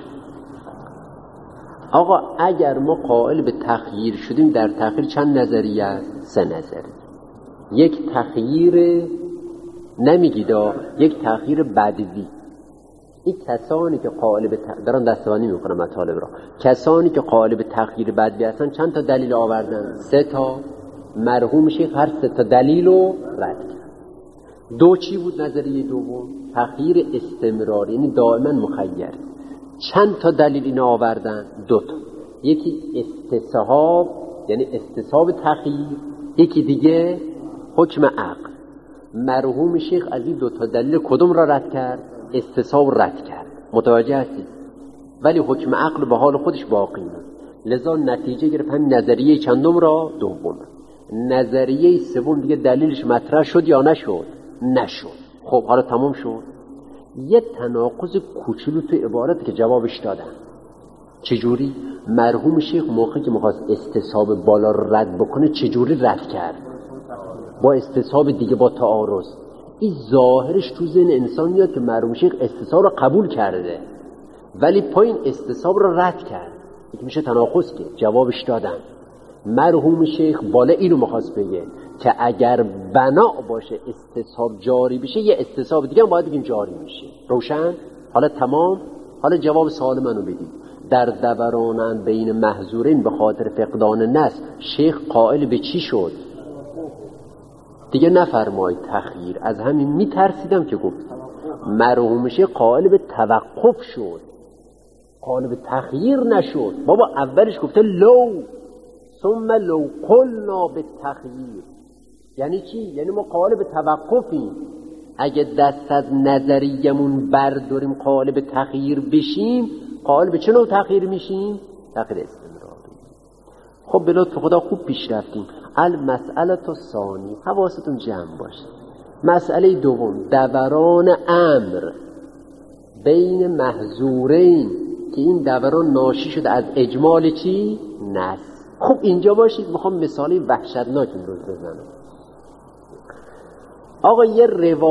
آقا اگر ما قائل به تخییر شدیم، در تخییر چند نظریه است؟ 3 نظریه. یک تخییر نمیگیدا، یک تخییر بدوی. این کسانی که قائل به دارن دستبندی میکنن مطالب را، کسانی که قائل به تخییر بدوی هستن چند تا دلیل آوردن؟ 3 تا. مرحوم شیخ هر 3 تا دلیل رو رد کرد. 2 چی بود نظریه دوم؟ تخییر استمراری، یعنی دائما مخیر. چند تا دلیل اینا آوردن؟ 2 تا. یکی استصحاب، یعنی استصحاب تخییر. یکی دیگه حکم عقل. مرحوم شیخ از این 2 تا دلیل کدوم را رد کرد؟ استصحاب رد کرد. متوجه هستید؟ ولی حکم عقل به حال خودش باقی موند. لذا نتیجه گرفت همین نظریه چندم را؟ دوم. نظریه سوم دیگه دلیلش مطرح شد یا نشد؟ نشد. خب حالا تمام شد. یه تناقض کوچولو تو عبارت که جوابش دادن. چجوری؟ مرحوم شیخ موقعی که می‌خواست استصحاب بالا رو رد بکنه چجوری رد کرد؟ با استصحاب دیگه، با تعارض. این ظاهرش تو ذهن انسان میاد که مرحوم شیخ استصحاب رو قبول کرده ولی پایین استصحاب رو رد کرد. این میشه تناقض که جوابش دادن. مرحوم شیخ بالا اینو می‌خواست بگه که اگر بنا باشه استصحاب جاری بشه، یه استصحاب دیگه هم باید بگیم جاری میشه. روشن؟ حالا تمام. حالا جواب سوال منو بدید. در دورانن بین محظورین به خاطر فقدان نص، شیخ قائل به چی شد؟ دیگه نفرماید تخییر. از همین میترسیدم که گفتم. مرحوم شیخ قائل به توقف شد، قائل به تخییر نشد. بابا اولش گفته لو ثم لو قلنا به تخییر. یعنی چی؟ یعنی ما قائل به توقفیم. اگه دست از نظریمون برداریم قائل به تخییر بشیم، قائل به چه نوع تغییر میشیم؟ تغییر استمراری. خب به لطف خدا خوب پیش رفتیم. المسئله الثانی، حواستون جمع باشه. مسئله دوم، دوران امر بین محظورین که این دوران ناشی شده از اجمال چی؟ نص. خب اینجا باشید، میخوام مثالی وحشتناک امروز بزنم. آقا یه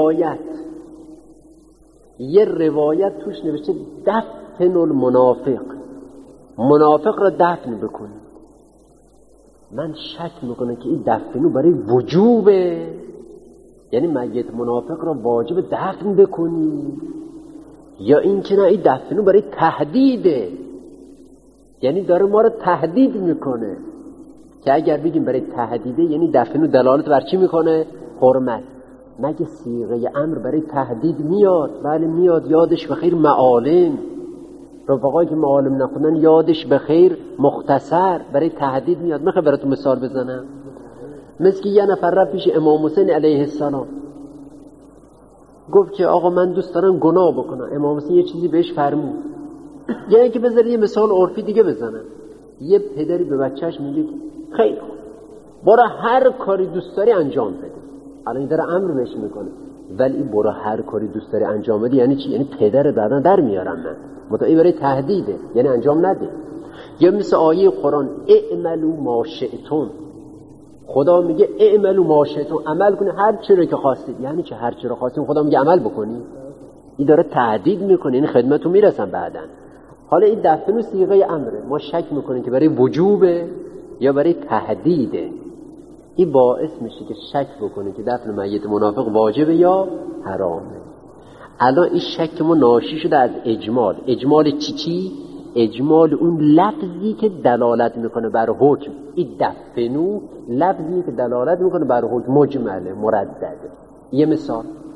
روایت توش نوشته دفن المنافق، منافق را دفن بکنید. من شک میکنم که این دفنو برای وجوبه، یعنی میت منافق را واجب دفن بکنی، یا این که نه این دفنو برای تهدیده، یعنی داره ما را تهدید میکنه. که اگر بگیم برای تهدیده یعنی دفنو دلالت بر چی میکنه؟ حرمت. مگه صیغه امر برای تهدید میاد؟ بله میاد. یادش بخیر معالم، رفقایی که معالم نخونن یادش بخیر مختصر برای تهدید میاد. میخوام براتون مثال بزنم. مثل که یه نفر رفت پیش امام حسین علیه السلام، گفت که آقا من دوست دارم گناه بکنم. امام حسین یه چیزی بهش فرمود. یعنی که بذار یه مثال عرفی دیگه بزنم. یه پدری به بچهش میگه خیلی خوب برو هر کاری دوست داری انجام بده. الان داره امر بهش میکنه، ولی این برو هر کاری دوست داری انجام بده یعنی چی؟ یعنی پدر در میارم من. متأیی برای تهدیده، یعنی انجام نده. یا مثل آیه قرآن اعملوا ما شئتم، خدا میگه اعملوا ما شئتم، عمل کنی هر چی رو که خواستید. یعنی چه هر چی رو خواستید خدا میگه عمل بکنی؟ این داره تهدید میکنه، این خدمتتون میرسن بعداً. حالا این دفعه صیغه امره، ما شک میکنیم که برای وجوبه یا برای تهدیده. این باعث میشه که شک بکنه که دفن میت منافق واجبه یا حرامه. الان این شک ما ناشی شده از اجمال. اجمال چی؟ اجمال اون لفظی که دلالت میکنه بر حکم. این دفنو لفظی که دلالت میکنه بر حکم، مجمله، مردده. یه مثال،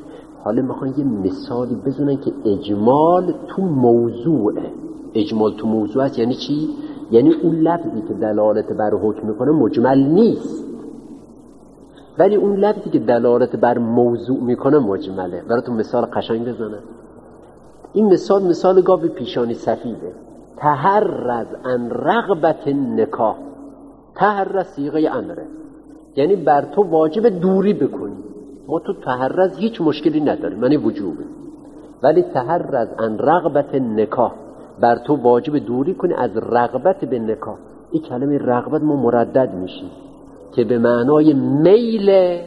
حالا میخوان یه مثالی بزنن که اجمال تو موضوعه. اجمال تو موضوع است یعنی چی؟ یعنی اون لفظی که دلالت بر حکم میکنه مجمل نیست، ولی اون لفظی که دلالت بر موضوع میکنه مجمله. براتون مثال قشنگ بزنم. این مثال گاو پیشانی سفیده. تحرز ان رغبت نکاح. تحرز صیغه امره، یعنی بر تو واجب دوری بکنی. ما تو تحرز هیچ مشکلی نداریم، یعنی وجوبه، ولی تحرز ان رغبت نکاح، بر تو واجب دوری کنی از رغبت به نکاح. این کلمه رغبت ما مردد میشیم که به معنای میل.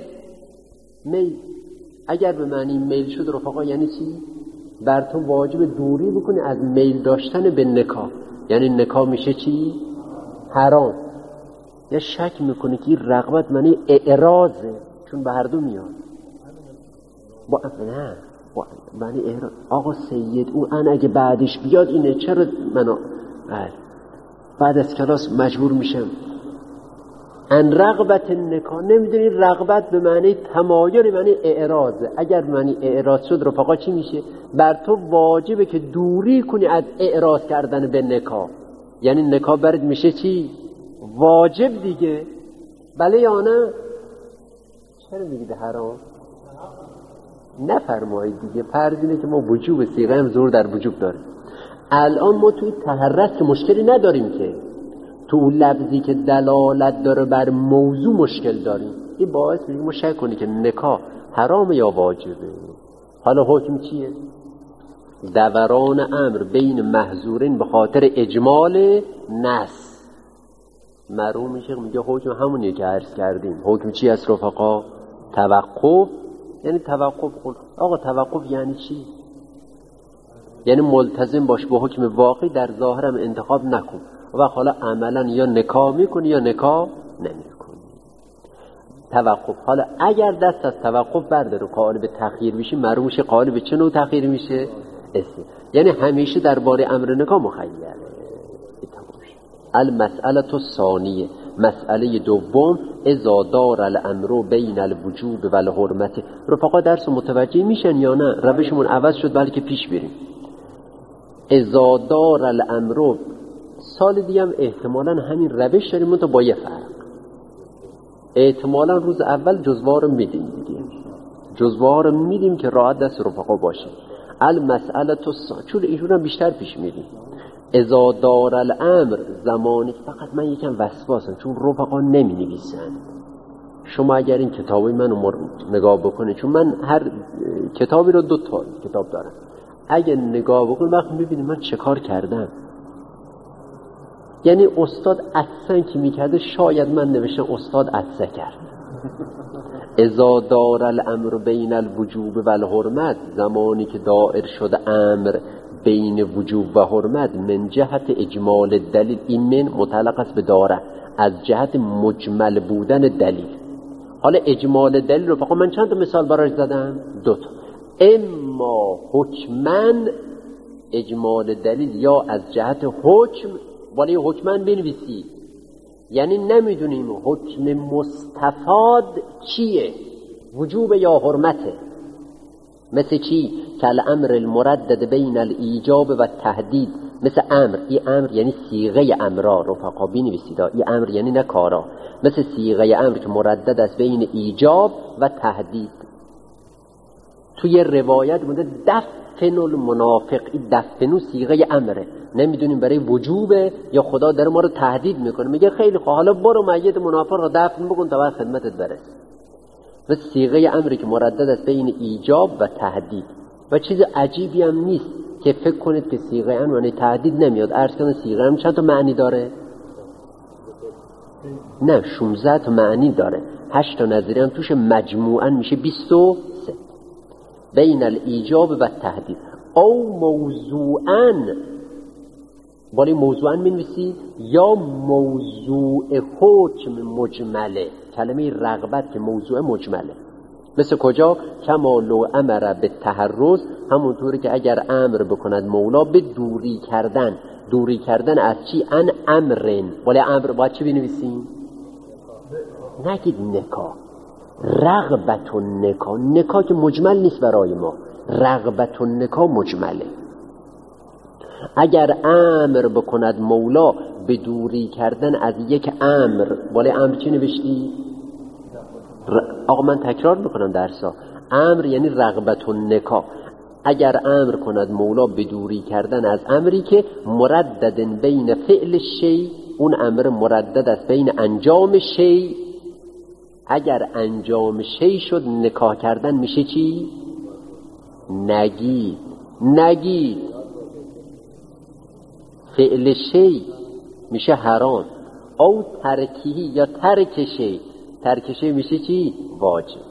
اگر به معنی میل شد رفقا یعنی چی؟ بر تو واجب دوری بکنی از میل داشتن به نکاح. یعنی نکاح میشه چی؟ حرام. یا شک میکنه که این رغبت معنی اعراضه، چون به هر دو میاد. نه معنی اعراض. آقا سید اون اگه بعدش بیاد اینه، چرا منو بعد از کلاس مجبور میشم؟ ان رغبت نکاح، نمیدونی رغبت به معنی تمایل، معنی اعراضه. اگر معنی اعراض شد رفقا چی میشه؟ بر تو واجبه که دوری کنی از اعراض کردن به نکاح. یعنی نکاح برد میشه چی؟ واجب دیگه. بله یا نه؟ چرا میگید حرام؟ نفرمایید دیگه. فرض اینه که ما وجوب صیغه هم زور در وجوب داریم. الان ما توی تحرز که مشکلی نداریم، که تو لفظی که دلالت داره بر موضوع مشکل داریم. این باعث میشه ما شک کنیم که نکاح حرام یا واجبه. حالا حکم چیه؟ دوران امر بین محظورین به خاطر اجمال نص. معلوم میشه میگه حکم همونیه که عرض کردیم. حکم چی است رفقا؟ توقف. یعنی توقف. آقا توقف یعنی چی؟ یعنی ملتزم باش به حکم واقعی، در ظاهرم انتخاب نکن و حالا عملا یا نکاح میکنی یا نکاح نمیکنی. توقف. حالا اگر دست از توقف برداره قائل به تخییر میشه، معلوم میشه قائل به چه نوع تخییر میشه؟ یعنی همیشه درباره امر نکاح مخیره. المسئله الثانیه، مسئله دوم، اذا دار الامر بین الوجوب و الحرمت. رفقا درس متوجه میشن یا نه؟ روشمون عوض شد بلکه پیش بریم. اذا دار الامر، سال دیگه هم احتمالاً همین روش داریم، منتها با یه فرق. احتمالاً روز اول جزوه رو میدیم دیگه، جزوه رو میدیم که راحت دست رفقا باشه. المسئله چون ایشون هم بیشتر پیش میریم. اذا دار الامر، زمانی، فقط من یکم وسواسم چون رفقا نمی نویسن. شما اگر این کتابی منو نگاه بکنید، چون من هر کتابی رو 2 تا کتاب دارم، اگه نگاه بکنید وقت میبینید من چه کار کردم. یعنی استاد عطسن که میکرده، شاید من نوشتم استاد عطسه کرد. اذا دار الامر بین الوجوب و الحرمت، زمانی که دائر شده امر بین وجوب و حرمت، من جهت اجمال دلیل. این من متعلق است به داره، از جهت مجمل بودن دلیل. حالا اجمال دلیل رو فقط من چند تا مثال براش زدم؟ 2 تا. اما حکمن، اجمال دلیل، یا از جهت حکم. ولی حکمن بنویسی، یعنی نمیدونیم حکم مستفاد چیه، وجوب یا حرمته. مثل چی؟ کل امر المردد بین الایجاب و تهدید. مثل امر، این امر یعنی صیغه امرا، رفقا بنویسید، این امر یعنی نه کارا. مثل صیغه امر که مردد است بین ایجاب و تهدید. توی روایت بوده دفن المنافق. این دفنو صیغه امره، نمیدونیم برای وجوبه یا خدا داره ما رو تهدید میکنه، میگه خیلی خواه حالا برو میت منافق رو دفن بکن تا بعد خدمتت برسه. و صیغه امری که مردد است بین ایجاب و تهدید. و چیز عجیبی هم نیست که فکر کنید که صیغه امر یعنی تهدید نمیاد. عرض کنم صیغه امر چند تا معنی داره؟ نه 16 تا معنی داره، 8 تا نظری هم توش، مجموعاً میشه 23. بین الایجاب و تهدید. او موضوعاً، ولی موضوعاً بنویسید، یا موضوع حکم مجمله. کلمه رغبت که موضوع مجمله. مثل کجا؟ کما لو امر به تحرز، همونطوری که اگر امر بکند مولا به دوری کردن. دوری کردن از چی؟ ان امرن. ولی امر باید چی بنویسیم؟ نگید نکاح. رغبت النکاح، نکاح که مجمل نیست برای ما، رغبت النکاح مجمله. اگر امر بکند مولا به دوری کردن از یک امر، بالای امر چی نوشتی؟ آقا من تکرار میکنم درسا. امر یعنی رغبت النکاح. اگر امر کند مولا به دوری کردن از امری که مردد بین فعل شی، اون امر مردد است بین انجام شی، اگر انجام شی شد نکاح کردن میشه چی؟ نگید فعل شی میشه حرام، او ترکی یا ترک شی میشه چی؟ واجب.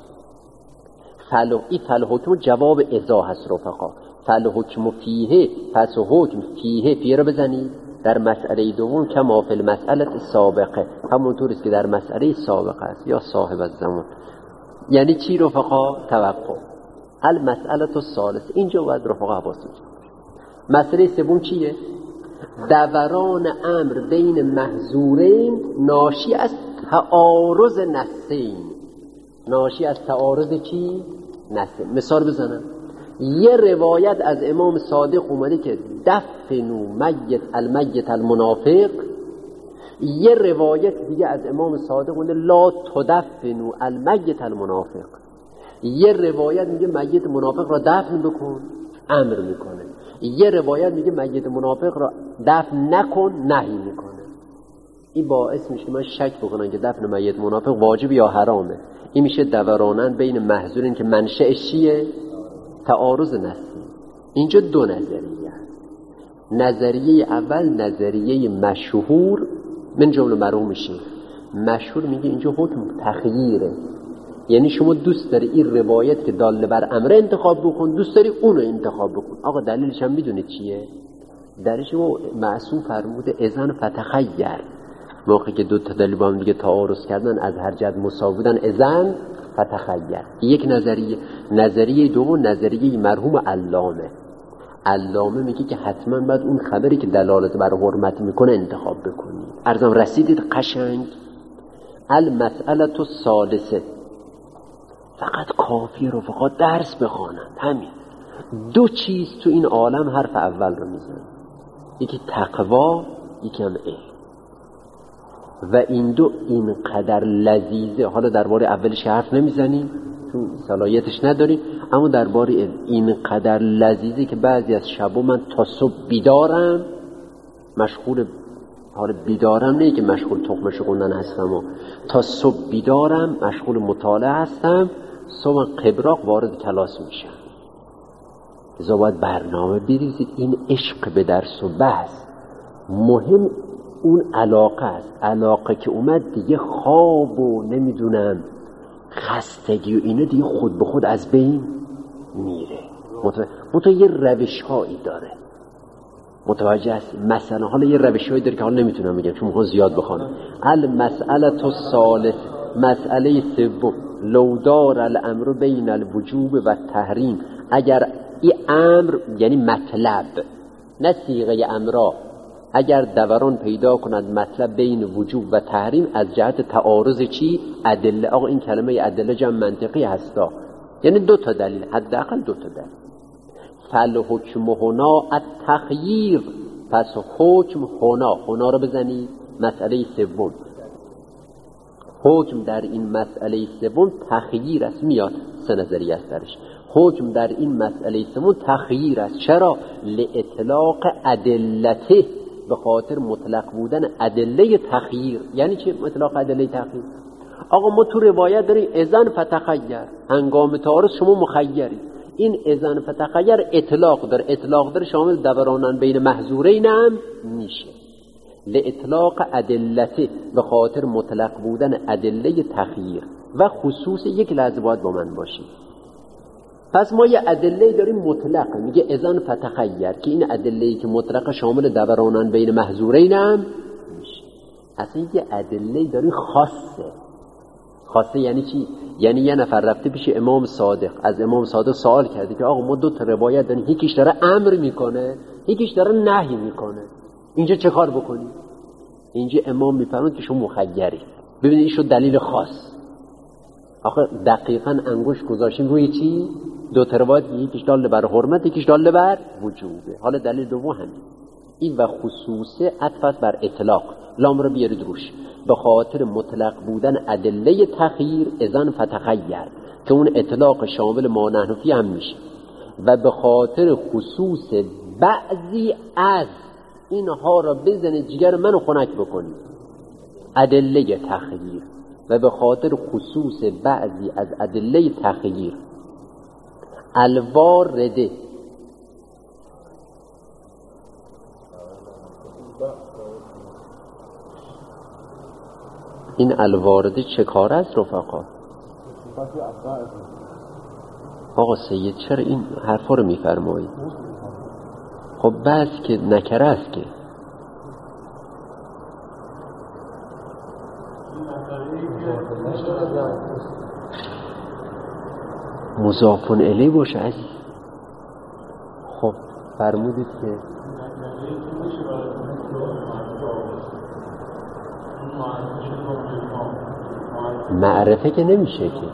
فالحکم جواب اذا هست رفقا. فالحکم فیه، پس حکم فیه رو بزنید در مسئله دوم کما فی المسئله سابقه، همونطور است که در مسئله سابقه است یا صاحب الزمان. یعنی چی رفقا؟ توقف. المسئله الثالث، اینجا باید رفقا حواستون مسئله سوم چیه؟ دوران امر بین محظورین ناشی از تعارض نصین. ناشی از تعارض چی؟ نصین. مثال بزنم، یه روایت از امام صادق اومده که دفنوا المیت المنافق، یه روایت دیگه از امام صادق اومده لا تدفنوا المیت المنافق. یه روایت میگه میت منافق را دفن بکن، امر میکنه. یه روایت میگه میت منافق را دفن نکن، نهی میکنه. این باعث میشه من شک بکنم که دفن میت منافق واجب یا حرامه. این میشه دورانن بین محظورین که منشأش چیه؟ تعارض نصی. اینجا دو نظریه است. نظریه اول نظریه مشهور من جمله مرحوم شیخ. مشهور میگه اینجا حکم تخییره، یعنی شما دوست داری این روایت که داله بر امر انتخاب بکن، دوست داری اونو انتخاب بکن. آقا دلیلش هم میدونید چیه؟ درش معصوم فرموده اذن فتخیر، موقعی که دو تا دلیل با هم دیگه تعارض کردن از هر جهت مساوی بودن اذن فتخیر. یک نظریه. نظریه دوم نظریه مرحوم علامه میگه که حتما باید اون خبری که دلالت بر حرمت میکنه انتخاب بکنید. عرضم رسیدید قشنگ؟ المسئله الثالثه، فقط کافی رفقا درس بخوانند. همین دو چیز تو این عالم حرف اول رو میزنن، یکی تقوا، یکی هم علم. و این دو اینقدر لذیذه. حالا درباره اولش حرف نمیزنیم چون صلاحیتش نداریم، اما درباره علم اینقدر لذیذه که بعضی از شبا من تا صبح بیدارم، مشغول، حالا بیدارم نه که مشغول تخم شکوندن هستم، و تا صبح بیدارم مشغول مطالعه هستم، صبح قبراق وارد کلاس میشم. ازا باید برنامه بریزید. این عشق به درس و بحث مهم، اون علاقه است. علاقه که اومد دیگه خواب و نمیدونم خستگی و اینه دیگه خود به خود از بین میره. متوجه یه روش هایی داره، متوجه است. مثلا حالا یه روش هایی داره که حالا نمیتونم بگم چون میخوام زیاد بخونم. المسئله الثالث، مسئله سوم، لو دار الامر بین الوجوب و تحریم، اگر این امر یعنی مطلب نه صیغه امرا، اگر دوران پیدا کند مطلب بین وجوب و تحریم از جهت تعارض چی؟ ادله. آقا این کلمه ادله جمع منطقی هستا، یعنی دو تا دلیل، حداقل دو تا دلیل. فالحکم هنا التخییر، پس حکم هنا رو بزنید مسئله سوم. حکم در این مسئله سوم تخییر است. میاد سه نظریه است درش. حکم در این مسئله سوم تخییر است. چرا؟ لاطلاق ادلته، به خاطر مطلق بودن ادله تخییر. یعنی چه مطلق ادله تخییر؟ آقا ما تو روایت داریم اذن فتخیر، هنگام تعارض شما مخیری. این اذن فتخیر اطلاق داره شامل دورانن بین محظورین هم میشه. لاطلاق ادلته، به خاطر مطلق بودن ادله تخییر. و خصوص یک لحظه باید با من باشید. پس ما یه ادله داریم مطلق، میگه اذن فتخیر، که این ادله‌ای که مطلق شامل دورانن بین محظورین هم میشه. اصلا یه ادله داریم خاصه یعنی چی؟ یعنی یه نفر رفته پیش امام صادق، از امام صادق سوال کرده که آقا ما دو تا روایت داریم، یکیش داره امر میکنه، یکیش داره نهی میکنه، اینجا چه کار بکنی؟ اینجا امام میفرماید که شما مخیری. ببینید این شد دلیل خاص. آخه دقیقاً انگشت گذاشتیم روی چی؟ دو روایت، یکیش داله بر حرمت، یکیش داله بر وجوبه. حالا دلیل دوم همین. این و خصوصه عطف بر اطلاق. لام رو بیارید روش. به خاطر مطلق بودن ادله تخییر اذن فتخیر، که اون اطلاق شامل ما نحن فی هم میشه، و به خاطر خصوص بعضی از اینها را بزنه جگر منو خنک بکنید، ادله تخییر، و به خاطر خصوص بعضی از ادله تخییر. الوارده، این الوارده چه کار است رفقا؟ آقا سید چرا این حرفا رو میفرمایید؟ خب بس که نکره است که مضاف الیه باشه عزیز. خب فرمودید که معرفه که نمیشه، که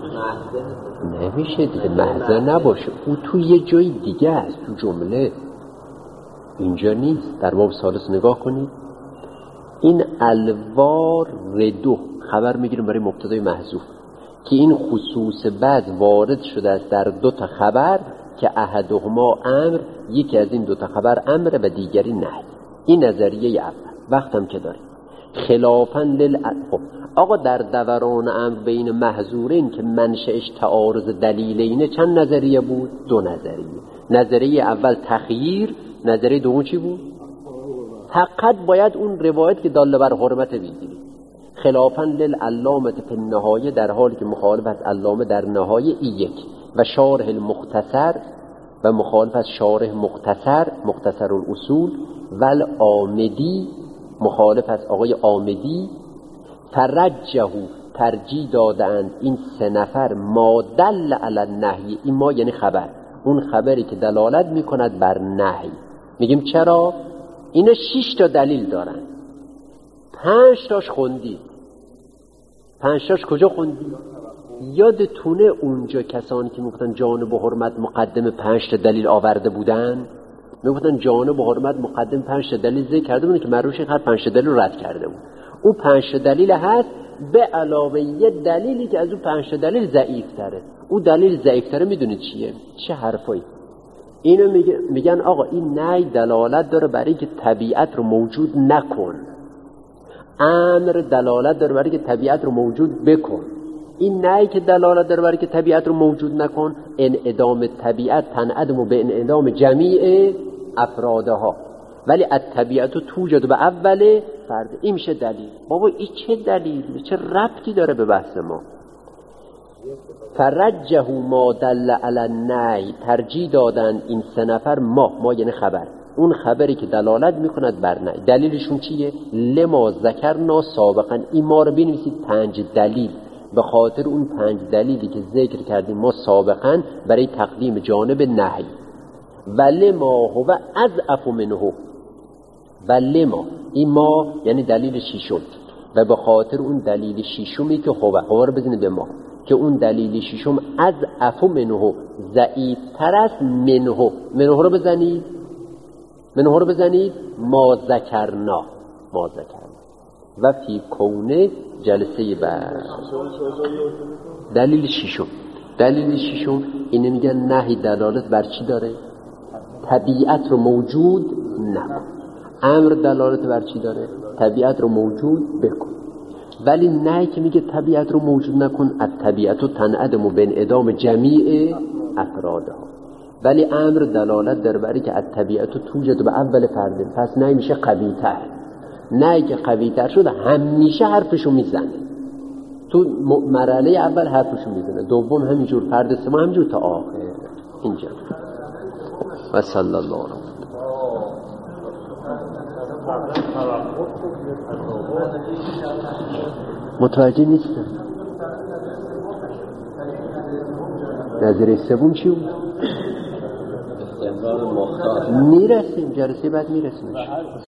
نمیشه دیگه، محضر نباشه، او تو یه جای دیگه است، تو جمله، اینجا نیست. در باب ثالث نگاه کنید، این الوار ردو خبر میگیریم برای مبتدای محذوف، که این خصوص بعد وارد شده است در دو تا خبر که احدهما امر، یکی از این دو تا خبر امر و دیگری نهی. این نظریه اول. وقتم که داریم خلافاً خب آقا در دوران امر بین محظورین که منشأش تعارض دلیلینه چند نظریه بود؟ دو نظریه. نظریه اول تخییر، نظریه دوم چی بود؟ فقط باید اون روایت که داله بر حرمت بگیرید. خلافاً للعلامة فی النهایه، در حالی که مخالف از علامه در نهایه ای یک، و شارح المختصر، و مخالف از شارح مختصر الاصول، و الآمدی، مخالف از آقای آمدی. فرجحوا، ترجیح دادند این سه نفر ما دل علی النهی، این ما یعنی خبر، اون خبری که دلالت میکند بر نهی. میگیم چرا؟ اینا 6 تا دلیل دارن، 5 تاش خوندید. 5 تاش کجا خوندید؟ یادتونه اونجا کسانی که میگفتن جانب حرمت مقدم 5 تا دلیل آورده بودن؟ میگفتن جانب حرمت مقدم 5 تا دلیل ذکر کرده بودن که مروش هر 5 تا دلیل رو رد کرده بود. اون 5 تا دلیل هست به علاوه یه دلیلی که از اون 5 تا دلیل ضعیف تره. اون دلیل ضعیف تره میدونید چیه؟ چه حرفایی؟ اینو میگن آقا این نهی دلالت داره برای که طبیعت رو موجود نکن، امر دلالت داره برای که طبیعت رو موجود بکن. این نهی که دلالت داره برای که طبیعت رو موجود نکن، انعدام طبیعت تنعدم به انعدام جمیع افرادها، ولی الطبیعت توجد به اول فرد. این میشه دلیل. بابا این چه دلیل؟ چه ربطی داره به بحث ما؟ فرجحوا ما دل علی النهی، ترجیح دادن این سه نفر ما یعنی خبر، اون خبری که دلالت میکند بر نهی. دلیلشون چیه؟ لما ذکرنا سابقا، این ما رو بنویسید 5 دلیل، به خاطر اون 5 دلیلی که ذکر کردیم ما سابقا برای تقدیم جانب نهی. ولما هو اضعف منه، ولما این ما یعنی دلیل شیشم، و به خاطر اون دلیل شیشمی که هو رو بزنید به ما، که اون دلیل شیشم اضعف منه، ضعیف تر است منه رو بزنید، منه رو بزنید ما ذکرنا و فی کونه جلسه بعد. دلیل شیشم اینه میگن نهی دلالت بر چی داره؟ طبیعت رو موجود نکن. امر دلالت بر چی داره؟ طبیعت رو موجود بکن. ولی نهی که میگه طبیعت رو موجود نکن، الطبیعت تنعدم بانعدام جمیع افرادها، ولی امر دلالت داره بر که الطبیعت توجد به اول فرد. پس نهی میشه قوی‌تر. نهی که قوی‌تر شده همیشه حرفشو میزنه، تو مرحله اول حرفشو میزنه، دوم همینجور، فرد سوم همینجور تا آخر. اینجا و صلی الله علیه. متوجه نیستم. نظریه سوم چی بود؟ میرسیم جلسه بعد میرسیم.